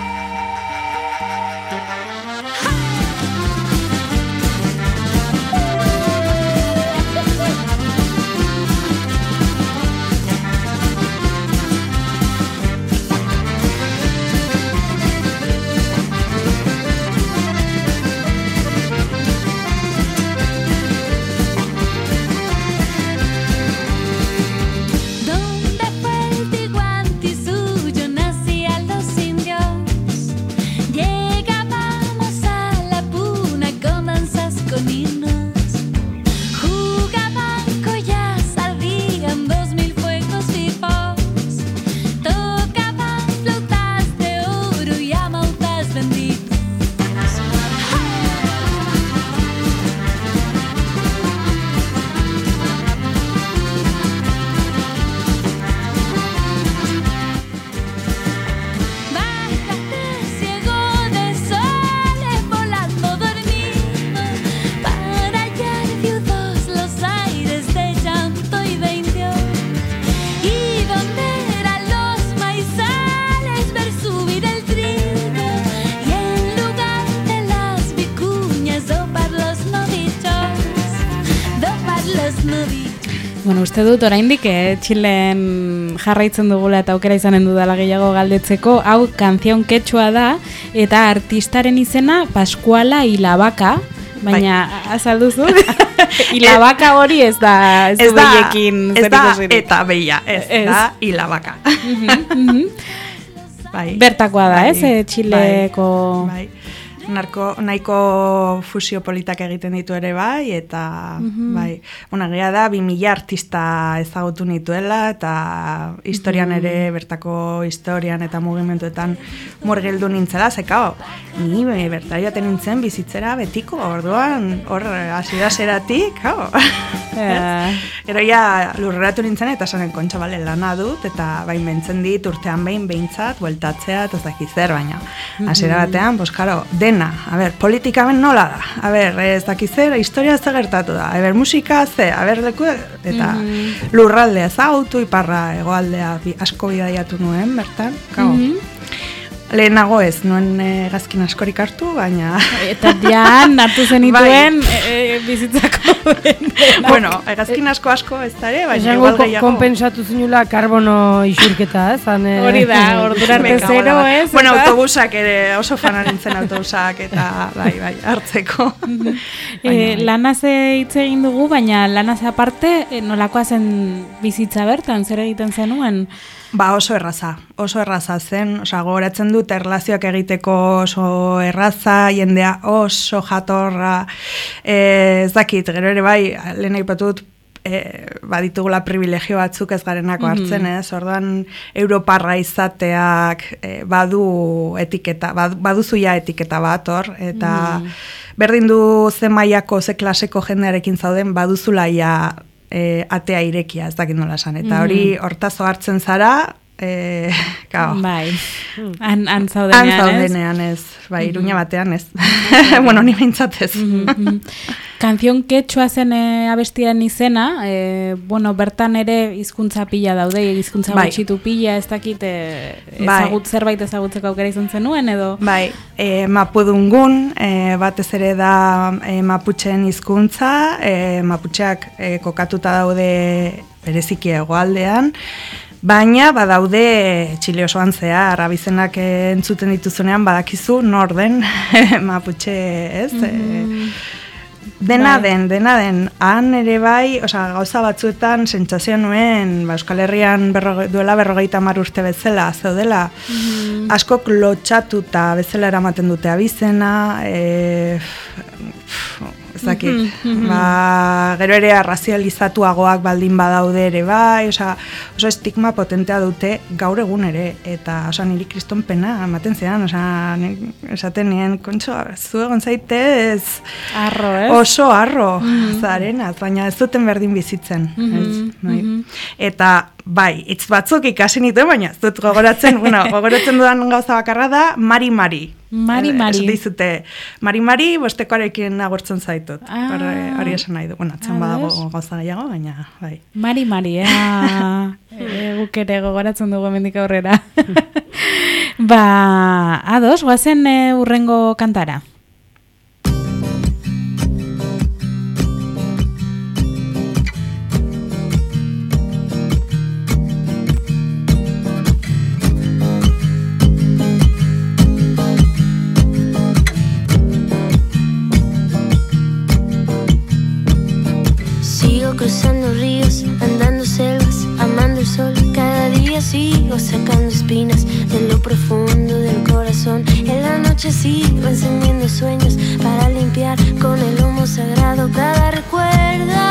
Bueno, uste dut oraindik eh, Txilen jarraitzen dugula eta aukera izanen dudala gehiago galdetzeko, hau kanzion ketxua da, eta artistaren izena Pascuala Ilabaka, baina bai. Azalduzu? Ilabaka hori ez da, ez, ez du behiekin zer ikusirik. Eta behia, ez, ez da Ilabaka. Bai. Bertakoa da, bai. Ez, Txileko... Bai. Narko, nahiko fusio politak egiten ditu ere bai, eta mm-hmm. bai, una gea da, bi mila artista ezagutu nituela, eta historian mm-hmm. ere, bertako historian eta mugimenduetan murgildu nintzela, zekao, ni bertari baten nintzen bizitzera betiko, orduan, hor, hasiera-hasieratik, hau. Yeah. Ero ja, lurreratu nintzen, eta esanen kontxa bale lana dut, eta bain bentzen dit, urtean behin behintzat, bueltatzea, eta ez dakiz zer, baina hasiera batean, pues, karo, den a ber, politikamen nola da? A ber, ez dakizera, historia ez gertatu da. A ber, musika ze, a ber, leku, eta mm-hmm. lurraldea zautu, iparra egoaldea bi, asko bidaiatu nuen, bertan. Mm-hmm. lehenago ez, nuen hegazkin askorik hartu, baina... Eta dian, hartu zenituen bai. e, bizitzako den. Bueno, hegazkin asko asko ez dara, baina igual gehiago... Kompensatu zinula karbono isurketa, ez? Eh? Hori da, ordura arte zero, ez? Bueno, autobusak ere, oso fana nintzen autobusak, eta bai, bai, hartzeko. e, lanaz hitz egin dugu, baina lanaz aparte, nolakoa zen bizitza bertan, zer egiten zenuen? Ba, oso erraza, oso erraza zen, osea, gogoratzen dut erlazioak egiteko oso erraza, jendea oso jatorra, e, ez dakit, gero ere bai, lehen aipatut, e, baditugula privilegio batzuk ez garenako hartzen, mm-hmm. ez? Orduan, Europarra izateak e, badu etiketa, bad, baduzuia etiketa bat hor, eta mm-hmm. berdin du ze mailako, ze klaseko jendearekin zauden, baduzulaia E, atea irekia, ez dakit nola esan, eta hori mm. hortazo hartzen zara, e, kao. Bai, han, han zaudenean, han zaudenean ez, bai, mm-hmm. iruña batean ez, bueno, ni behintzat ez. Mm-hmm. Kanzion Quechua zen e, abestian izena, e, bueno, bertan ere hizkuntza pila daude, hizkuntza bai. Gutxitu pila, ez dakit e, ezagut, bai. Zerbait ezagutzeko aukera izan zenuen, edo? Bai, e, mapudungun, e, batez ere da e, maputxeen hizkuntza, e, maputxeak e, kokatuta daude bereziki hegoaldean, baina badaude Txile osoan zehar, abizenak entzuten dituzunean badakizu nor den maputxe, ez? Mm-hmm. E, Dena bai. den, dena den, han ere bai, osea, gauza batzuetan sentsazio nuen, ba, Euskal Herrian berroge, duela berrogeita hamar urte bezala, zeudela, mm-hmm. askok lotxatuta bezala eramaten dute abizena, e, ez dakit, mm-hmm. ba, gero ere arrazializatuagoak baldin badaude ere bai, osea, oso estigma potentea dute gaur egun ere, eta osea, niri kriston pena ematen zidan, osea, esaten nien, kontxo, zu egon zaitez, arro, ez? Oso arro, mm-hmm. zarenaz, baina ez duten berdin bizitzen, mm-hmm. ez, bai. Mm-hmm. Eta, bai, hitz batzuk ikasi nituen, baina ez dut gogoratzen, bueno, gogoratzen dudan gauza bakarra da, Mari Mari. Mari Mari. Ez dizute, Mari Mari bostekoarekin agurtzen zaitut. Ah. Hori esan nahi du, bueno, atzen badago gauza gehiago, baina, bai. Mari Mari, eh? e, guk ere gogoratzen dugu hemendik aurrera. Ba, ados, goazen e, urrengo kantara. Cruzando ríos, andando selvas, amando el sol. Cada día sigo sacando espinas de lo profundo del corazón. En la noche sigo encendiendo sueños para limpiar con el humo sagrado cada recuerdo.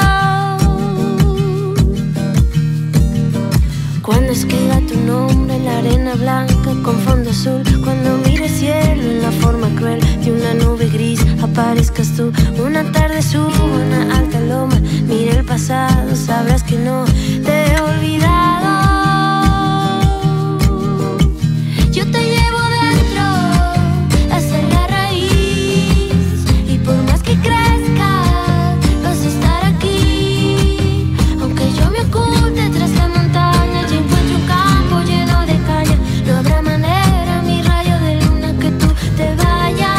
Cuando escriba tu nombre en la arena blanca con fondo azul, cuando mire el cielo en la forma cruel de una nube gris, aparezcas tú. Una tarde subo una alta loma, mire el pasado, sabrás que no te he olvidado. Yo te llevo dentro hasta la raíz, y por más que crezca vas a estar aquí. Aunque yo me oculte tras la montaña y encuentre un campo lleno de caña, no habrá manera, mi rayo de luna, que tú te vayas.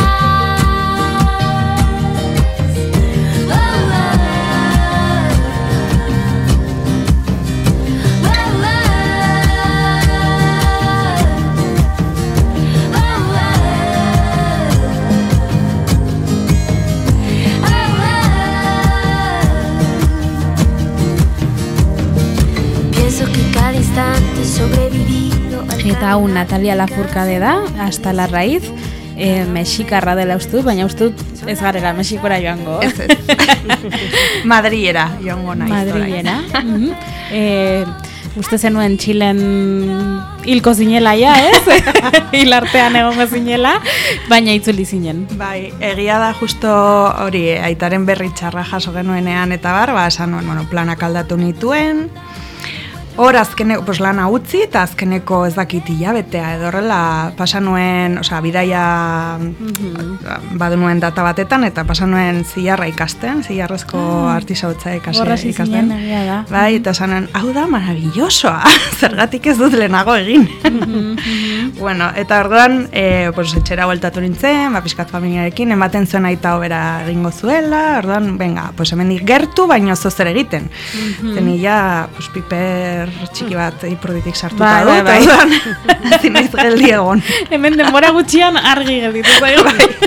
Eta hau Natalia Lafourcade da, hasta la raíz, e, mexikarra dela uste, baina uste ez garela Mexikora joango. Ez ez. Madriera joango naiz. Madriera. Mm-hmm. e, uste zenuen Txilen hilko zinela ja, ez? Hilartean egongo zinela, baina itzuli zinen. Bai, egia da justo hori, aitaren berri txarra jaso genuenean eta bar, ba, esan nuen, bueno, planak aldatu nituen, hor azkeneko, pues lana utzi eta azkeneko ez dakit hilabetea edo horrela pasa nuen, osea, bidaia mm-hmm. badu nuen data batetan eta pasa nuen zilarra ikasten, zilarrezko ah. artisautza ikasten. Horra zizinen egia da. Bai, eta esanen, hau da maravillosoa, zergatik ez dut lehenago egin. Mm-hmm. Bueno, eta orduan, e, pues, etxera bueltatu nintzen, ba, pixkat familiarekin, ematen zuen aita hobera egingo zuela, orduan, venga, pues, hemendik gertu, baina oso zer egiten. Mm-hmm. Zenila, pues, piper txiki bat ipurditik sartuta dut, bai, orduan, zinaiz geldi egon. Hemen denbora gutxian argi gelditu zaigu.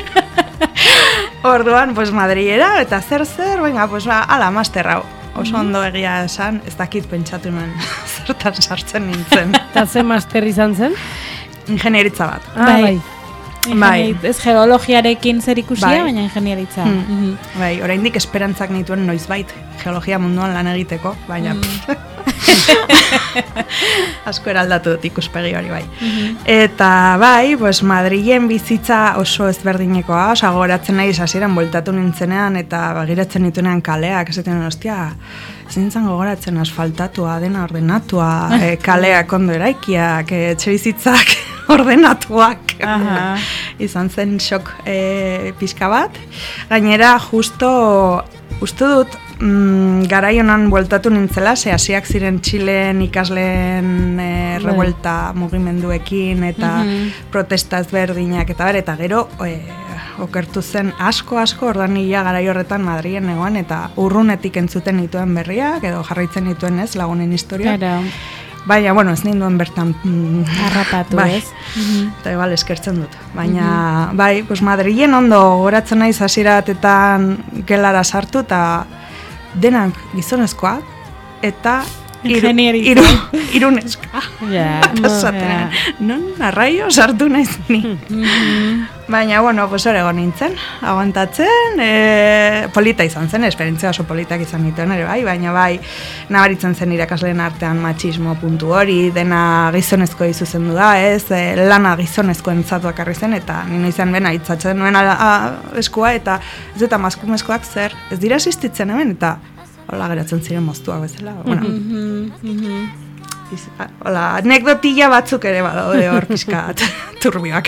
Orduan, pues, Madrilera, eta zer zer, venga, pues, ba, ala, master hau. Oso ondo egia esan, ez dakit pentsatu nuen zertan sartzen nintzen. Eta ze master izan zen? Ingenieritza bat. Ah, bai. Bai. Ez geologiarekin zer ikusia, bai. Baina ingenieritza. Mm. Mm-hmm. Bai, oraindik esperantzak nituen noizbait geologia munduan lan egiteko, baina mm. asko eraldatu dut ikuspegi hori bai. Mm-hmm. Eta bai, pues Madrilen bizitza oso ezberdinekoa, osa goratzen nahi hasieran bueltatu nintzenean eta begiratzen nituenean kaleak, esaten ostia, zintzen gogoratzen asfaltatua, dena ordenatua, e, kaleak ondo eraikiak, e, etxe bizitzak ordenatuak. Aha. Izan zen xok e, pixka bat. Gainera, justo, uste dut, mm, garai honan bueltatu nintzela, ze hasiak ziren Txilen ikasleen e, revuelta mugimenduekin eta mm-hmm. protesta ezberdinak eta ber, eta gero e, okertu zen asko asko, ordan nila garai horretan Madrilen egoan eta urrunetik entzuten dituen berriak edo jarraitzen dituen ez lagunen historia. Claro. Baina, bueno, ez ninduen bertan mm, harrapatu, bai, ez? Eta igual eskertzen dut. Baina, mm-hmm. bai, pues Madrilen ondo goratzen naiz hasieratetan gelara sartu eta denak gizonezkoak eta Ingenieritza. Iru, iruneska. Ja. Eta zaten, non, arraio sartu naiz ni. Mm-hmm. Baina, bueno, pues hori egon nintzen, aguantatzen, e, polita izan zen, esperientzia oso politak izan nituen ere bai, baina bai, nabaritzen zen irakasleen artean machismo puntu hori, dena gizonezko izuzendu da, ez, e, lana gizonezko entzatu akarri zen, eta nino izan bena itzatzen nuen a, a, eskua, eta ez eta maskumezkoak zer, ez dira existitzen hemen, eta hola geratzen ziren moztuak bezala, bueno. Mm-hmm, mm-hmm. Hola, anekdotilla batzuk ere badaude hor pixkat turbioak.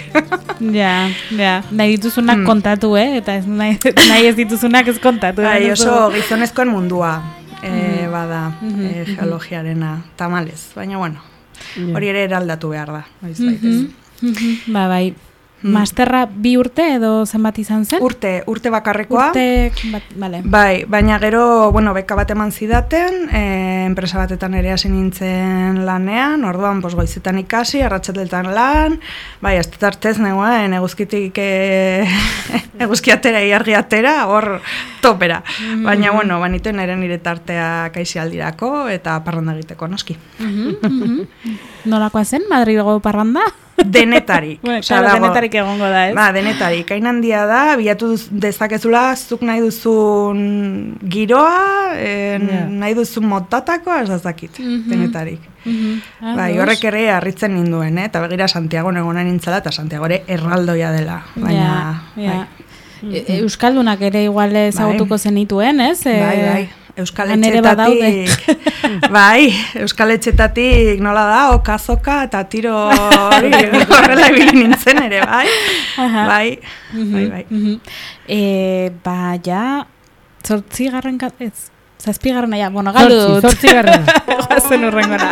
Ja, ja, nahi dituzunak mm. kontatu, eh? Eta ez, nahi, nahi ez dituzunak ez kontatu. Bai, oso gizonezkoen mundua e, mm. bada mm-hmm, e, geologiarena, tamalez, baina bueno, hori ere eraldatu behar da. Mm-hmm, mm-hmm. Ba, bai. Masterra bi urte edo zenbat izan zen? Urte, urte bakarrekoa. Urte, bat, vale. Bai, baina gero, bueno, beka bat eman zidaten, e, enpresa batetan ere hasi nintzen lanean, orduan, pos, goizetan ikasi, arratsaletan lan, bai, ez tartez negoen, eguzkitik, e, eguzkiatera, iargiatera, hor topera. Mm-hmm. Baina, bueno, banituen ere nire tartea kaixi aldirako, eta parranda egiteko, noski. Mm-hmm. Nolakoa zen, Madrilgo parranda? Denetarik. Bueno, claro, denetarik egongo da, ez? Ba, denetarik. Hain handia da, bilatu dezakezula, zuk nahi duzun giroa, en, yeah. nahi duzun motatako, ez dazakit, mm-hmm. denetarik. Mm-hmm. Ah, bai, horrek ere harritzen ninduen, eh? Eta begira Santiago negona nintzela, eta Santiago ere erraldoia dela. Baina, yeah, yeah. bai. Mm-hmm. Euskaldunak ere igual ezagutuko bai. Zenituen, ez? Bai, bai. Euskal Etxetatik, bai, Euskal Etxetatik nola da, okazoka eta tiro hori horrela ibili nintzen ere, bai, Aha. bai, mm-hmm. bai, bai. Mm-hmm. E, ba, ja, zortzi garren, ez, zazpi garren, ja, bueno, galdu dut. Zortzi garren. Guazen urrengora.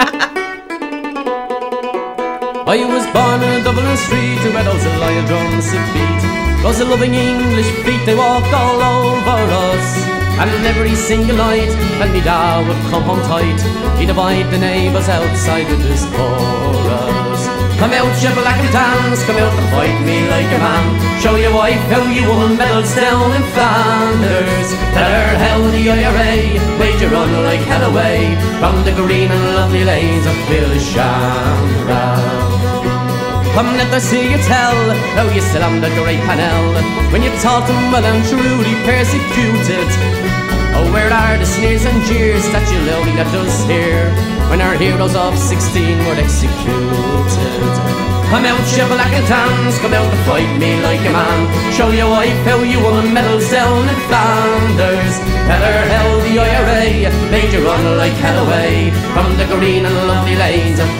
I was born in Dublin Street, where those lion drums and beat. Those loving English feet, they walked all over us. And every single night, when me dad would come home tight, he'd avoid the neighbours outside with his chorus. Come out, you black and tans, come out and fight me like a man. Show your wife how you won medals down in Flanders. Tell her how the I R A made you run like hell away from the green and lovely lanes of Bilshamra. Come let us hear you tell how you sit on the great panel when you taught them well and truly persecuted. Oh, where are the sneers and jeers that you loudly let us hear when our heroes of sixteen were executed? Come out, you black and tans, come out to fight me like a man. Show your wife how you won medals down in Flanders. Tell her how the I R A made you run like hell away from the green and lovely lanes of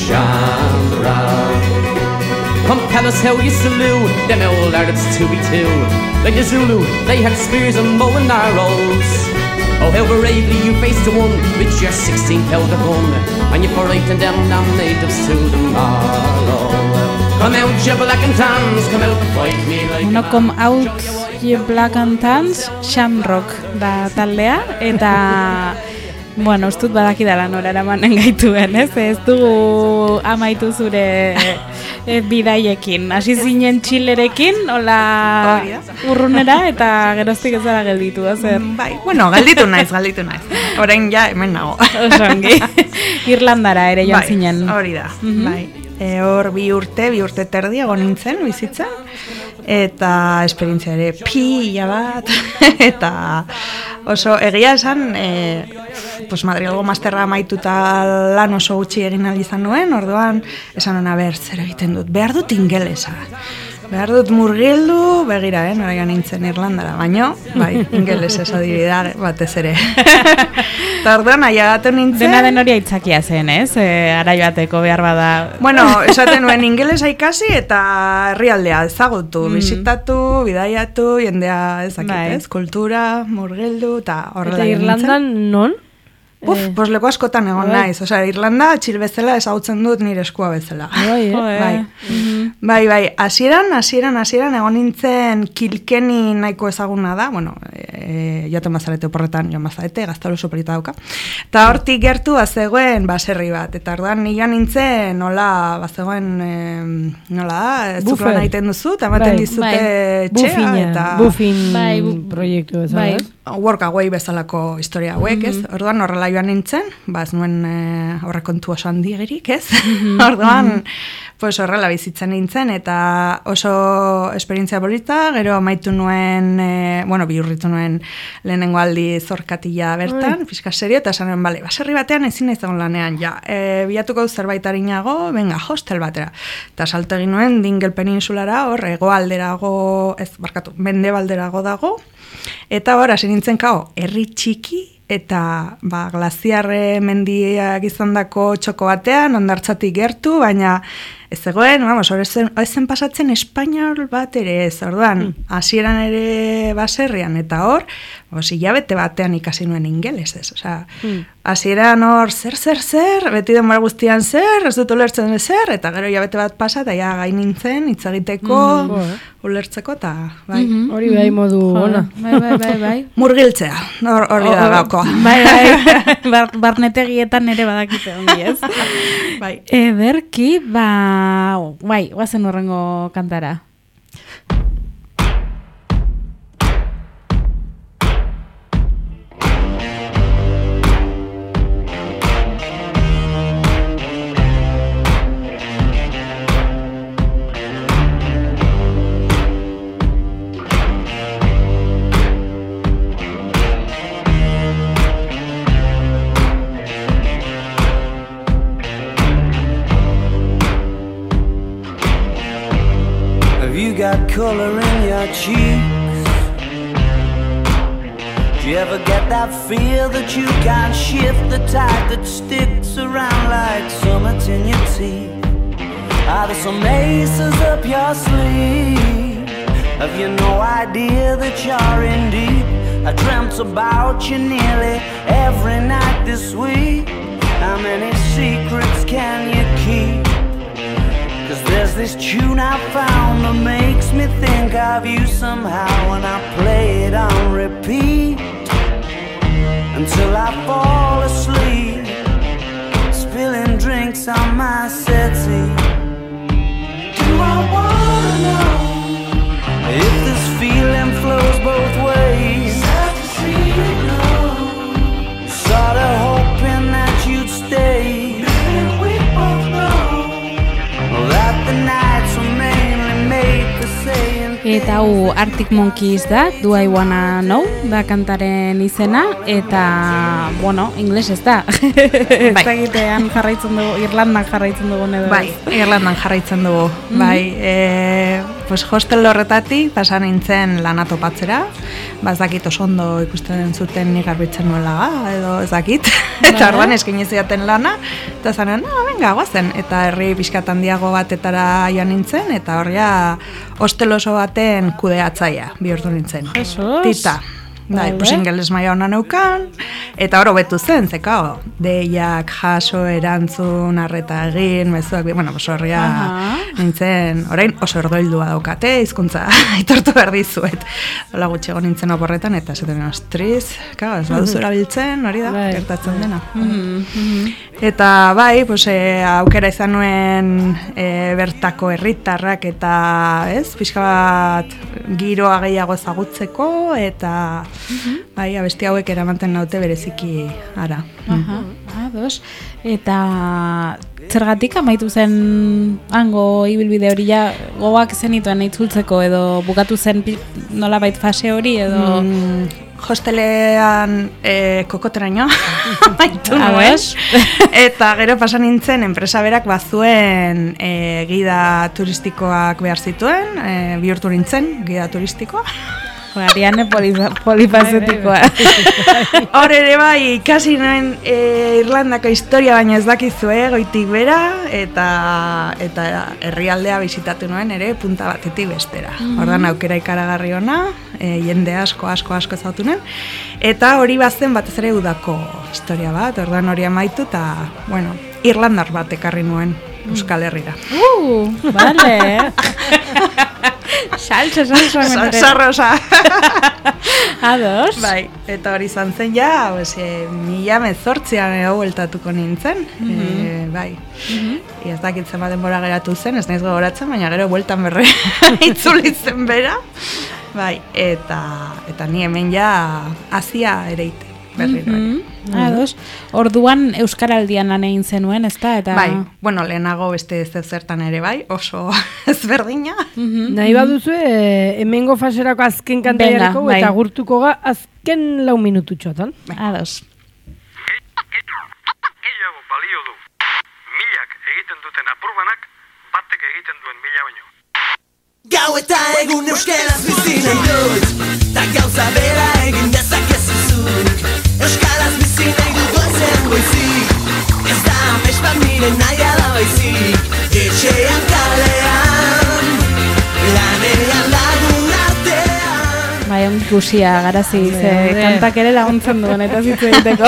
Pilshandra. Come tell us how you slew them old Arabs two by two. Like the Zulu, they had spears and bow and arrows. Oh, how bravely you faced the one with your sixteen pounder gun, and you frightened them damn natives to the marrow. Come out, you black and tans, come out and fight me like no, come out, you black and tans, Shamrock da taldea, eta... Bueno, ustut badakidala nora eramanen gaituen, ez? Ez dugu amaitu zure e, bidaiekin. Hasi zinen Txilerekin, hola urrunera, eta geroztik ez dara gelditu, zer? Bai, bueno, gelditu naiz, gelditu naiz. Orain ja hemen nago. Osongi. Irlandara ere joan zinen. Bai, hori da, mm-hmm. bai. E, hor bi urte, bi urte terdi egon nintzen, bizitzen. Eta esperientzia ere pila bat, eta oso egia esan, e, pues Madrilgo masterra amaituta lan oso gutxi egin ahal izan nuen, orduan esan hona ber, zer egiten dut, behar dut ingelesa. Behar dut murgildu, begira, eh, nora nintzen Irlandara, baino, bai, ingelesez adibida batez ere. Eta orduan, aiagatu nintzen... Dena den hori aitzakia zen, ez? E, arai bateko behar bada... Bueno, esaten nuen ingelesa ikasi eta herrialdea ezagutu, mm. bisitatu, bidaiatu, jendea ezakit, ez? Kultura, murgildu, eta horrela nintzen. Eta Irlandan non? Uf, eh. pues leku askotan egon bai. Naiz, osea, Irlanda txil bezala ezagutzen dut nire eskua bezala. Bai, eh? bai. Mm-hmm. bai, bai, hasieran, hasieran, hasieran egon nintzen Kilkenny nahiko ezaguna da, bueno, e, joaten bazarete oporretan, joan bazarete, gaztalo superita dauka. Eta hortik gertu bazegoen baserri bat, eta orduan nioan nintzen, nola, bazegoen, e, nola da, zuklan egiten duzu, eta ematen bai. Dizute bai. Txea, eta... Bufin bai, bu... proiektu bezala. Bai. Workaway bezalako historia hauek, ez? Mm-hmm. Orduan horrela joan nintzen, ba ez nuen e, horrekontu oso handigerik, ez? Mm-hmm. Orduan, mm-hmm. pues horrela bizitzen nintzen, eta oso esperientzia polita, gero amaitu nuen, e, bueno, bihurritu nuen lehenengo aldi zorkatila bertan, pixka serio, eta esan nuen, bale, baserri batean ezin naiz egon lanean, ja, e, bilatuko zerbait arinago, venga, hostel batera. Eta salto egin nuen, Dingle Peninsulara, hor, hegoalderago, ez, barkatu, mendebalderago dago, eta hor, hasi nintzen kao, herri txiki, eta ba, glaziarre mendiak izandako txoko batean, ondartzatik gertu, baina ez zegoen, vamos, hor ezen pasatzen espainol bat ere ez, orduan, hasieran mm. ere baserrian, eta hor, hilabete batean ikasi nuen ingelesez, osea, hasieran mm. hor zer, zer, zer, beti denbora guztian zer, ez dut ulertzen zer, eta gero hilabete bat pasa, eta ja gain nintzen, hitz egiteko, mm. ulertzeko, eta bai. Mm-hmm. Hori bai modu ona. Bai, bai, bai, bai. Murgiltzea, hori da gakoa. Bai, bai, Bar, barnetegietan ere badakite ongi, ez? Bai. Ederki, ba, bai, guazen horrengo kantara. Got color in your cheeks. Do you ever get that feel that you can't shift, the tide that sticks around like summits in your teeth? Are there some aces up your sleeve? Have you no idea that you're in deep? I dreamt about you nearly every night this week. How many secrets can you keep? Cause there's this tune I found that makes me think of you somehow, and I play it on repeat until I fall asleep, spilling drinks on my settee. Do I wanna know if this feeling flows both ways? Sad to see you go. Sorta hoping that you'd stay. The night Eta hau Arctic Monkeys da, Do I Wanna Know, da kantaren izena, eta, bueno, ingles ez da. Ez Bai. dakitean jarraitzen dugu, Irlandan jarraitzen dugun edo. Bai, Irlandan jarraitzen dugu. Mhm. Bai, e, pues hostel horretatik pasa nintzen lana topatzera. Ba, ez dakit oso ondo ikusten zuten nik garbitzen nuela, edo ez dakit. Eta orduan eskaini zidaten lana, eta zanen, no, venga, guazen. Eta herri pixkat handiago batetara joan nintzen, eta horria hostel oso baten kudeatzaia bihurtu nintzen. Jesus. Tita. Bai, Vale. pues ingeles maila hona neukan, eta hor hobetu zen, zekao, deiak, jaso, erantzun, arreta egin, mezuak, bueno, pues horria Aha. nintzen, orain oso erdoildua daukate, hizkuntza aitortu behar dizuet. Hola gutxi egon nintzen oporretan, eta zaten ostriz, kao, ez baduzu erabiltzen, hori da, Bai. gertatzen dena. Mhm. Eta bai, pues, e, aukera izan nuen e, bertako herritarrak eta ez, pixka bat giroa gehiago ezagutzeko eta bai, abesti hauek eramaten naute bereziki ara. Aha, ados. Eta zergatik amaitu zen hango ibilbide hori ja gogoak zenituen itzultzeko edo bukatu zen pi- nolabait fase hori edo... Mm, hostelean e, kokoteraino amaitu nuen. Ados. Eta gero pasa nintzen enpresa berak bazuen e, gida turistikoak behar zituen, e, bihurtu nintzen gida turistikoa. Ariane polifazetikoa. Hor ere bai, ikasi nuen e, Irlandako historia baina ez dakizue, goitik bera, eta eta herrialdea bisitatu nuen ere punta batetik bestera. Mhm. Ordan aukera ikaragarri ona, e, jende asko, asko, asko ezautu nuen, eta hori bazen batez ere udako historia bat, ordan hori amaitu, eta, bueno, Irlandar bat ekarri nuen Euskal Herrira. Uh, vale. Salsa, salsa, Salsa rosa. Ados. Bai, eta hori izan zen ja, pues, e, mila mezortzian ego bueltatuko nintzen, e, bai. Mhm. Ez dakit zenbat denbora geratu zen, ez naiz gogoratzen, baina gero bueltan berre itzuli zen bera. Bai, eta, eta ni hemen ja hasia ereite berriro. Mhm. Ados. Orduan Euskaraldian lan egin zenuen, ezta? Eta... Bai, bueno, lehenago beste ez zertan ere bai, oso ezberdina. Nahi baduzu, e, hemengo faserako azken kanta Venga, jarriko bai. eta gurtuko ga azken lau minututxotan. Ados. Gehiago balio du. Milak egiten duten apurbanak, batek egiten duen mila baino. Gau eta egun euskeraz bizi nahi dut, ta gauza bera egin dezakezu zuk. Euskaraz bizi nahi dut goizean goizik, ez da mespat nire nahi ala baizik. Etxean kalean, lanean lagun artean. Bai, ongi ikusia garazi, ze Hombre. kantak ere laguntzen duen, eta zitzu egiteko.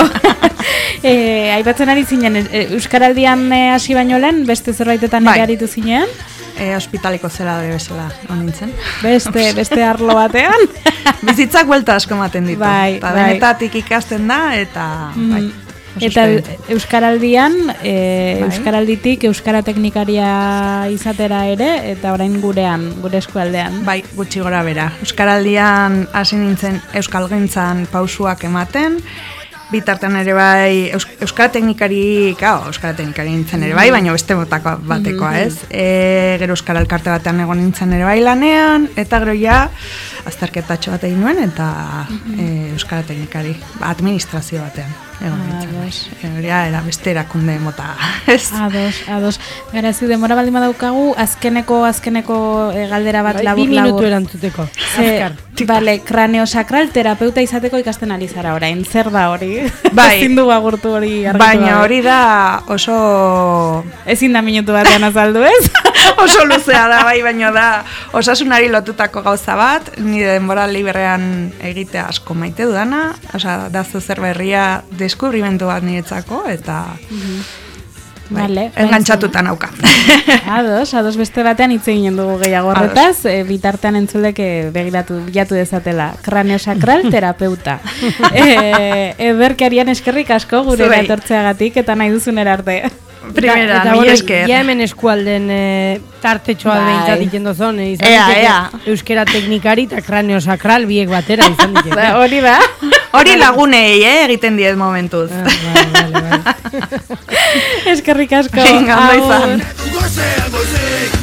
e, aipatzen ari zinen, e, Euskaraldian e, hasi baino lehen, beste zerbaitetan ere Bai. aritu zinen? E, ospitaleko zela dure bezala honintzen. Beste, beste arlo batean? Bizitzak buelta asko ematen ditu. Bai, eta bai. denetatik ikasten da, eta bai. oso Eta esperientzia. Euskaraldian, e, Bai. Euskaralditik Euskara teknikaria izatera ere, eta orain gurean, gure eskualdean. Bai, gutxi gora bera. Euskaraldian hasi nintzen euskalgintzan pausuak ematen, bitartean ere bai Eus Euskara teknikari, kao, Euskara teknikari nintzen ere bai, baina beste motako batekoa, ez? E, gero Euskara elkarte batean egon nintzen ere bai lanean, eta gero ja azterketatxo bat egin nuen, eta e, Euskara teknikari, administrazio batean egon nintzen. E, hori era beste erakunde mota, ez? Ados, ados. Garazi, demora baldin badaukagu, azkeneko, azkeneko e, galdera bat Bai, labur, bi minutu labur. erantzuteko. Ze, Azkar. Bale, kraneosakral terapeuta izateko ikasten ari zara orain. Zer da hori? Bai. Ezin du agurtu hori argitu Baina gabe. hori da oso... Ezin da minutu batean azaldu, ez? oso luzea da, bai, baina da osasunari lotutako gauza bat, nire denbora liberean egitea asko maite dudana, osea, da zer berria deskubrimentu bat niretzako, eta... Bai, Vale, engantzatuta nauka. Ados, ados beste batean hitz eginen dugu gehiago horretaz, e, bitartean entzuleke begiratu, bilatu dezatela. Kraneosakral terapeuta. e, Ederkarian eskerrik asko gure Zuei. etortzeagatik eta nahi duzunera arte. Primera, eta mila bueno, esker. ja hemen eskualden e, tartetxoa Bai. behintzat iken dozon, e, izan Ea, diteke ea. euskera teknikari eta kraneo sakral biek batera izan diteke. Ba, hori da. Hori lagunei, eh, egiten diet momentuz. Ah, vale, vale, vale. Eskerrik asko. Venga, ondo Agur. izan. Goizean goizik,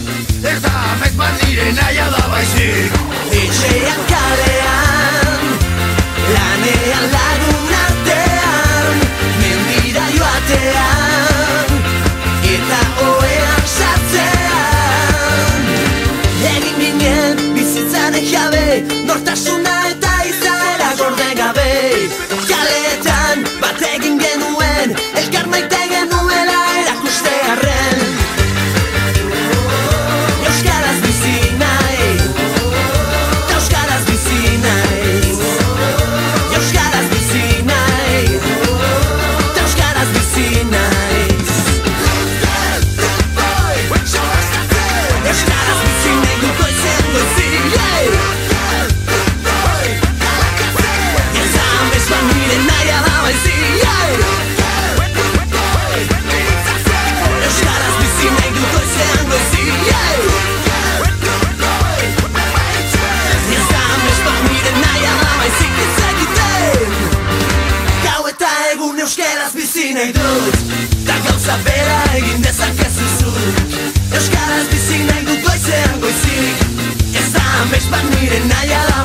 ez da amets bat nire naia da baizik. Etxean kalean, lanean lagun artean, mendira joatean, eta oean sartzean. Egin ginen bizitzaren jabe, nortasuna eta izaera gorde gabe. Kaleetan bat egin genuen, elkar maite genuela erakustearren. Euskaraz bizi nahi, ta euskaraz bizi nahi. Euskaraz bizi nahi, ta euskaraz bizi nahi. Euskaraz bizi nahi dut goizen goizi, ez amez bat nire naia da baizi. Euskaraz bizi nahi dut goizean goizi, ez amez bat nire naia da baizik ez egiten. Gau eta egun euskaraz bizi nahi dut, ta gauza bera egin dezakezu zuk. Euskaraz bizi nahi dut goizean goizik, ez amez bat nire naia da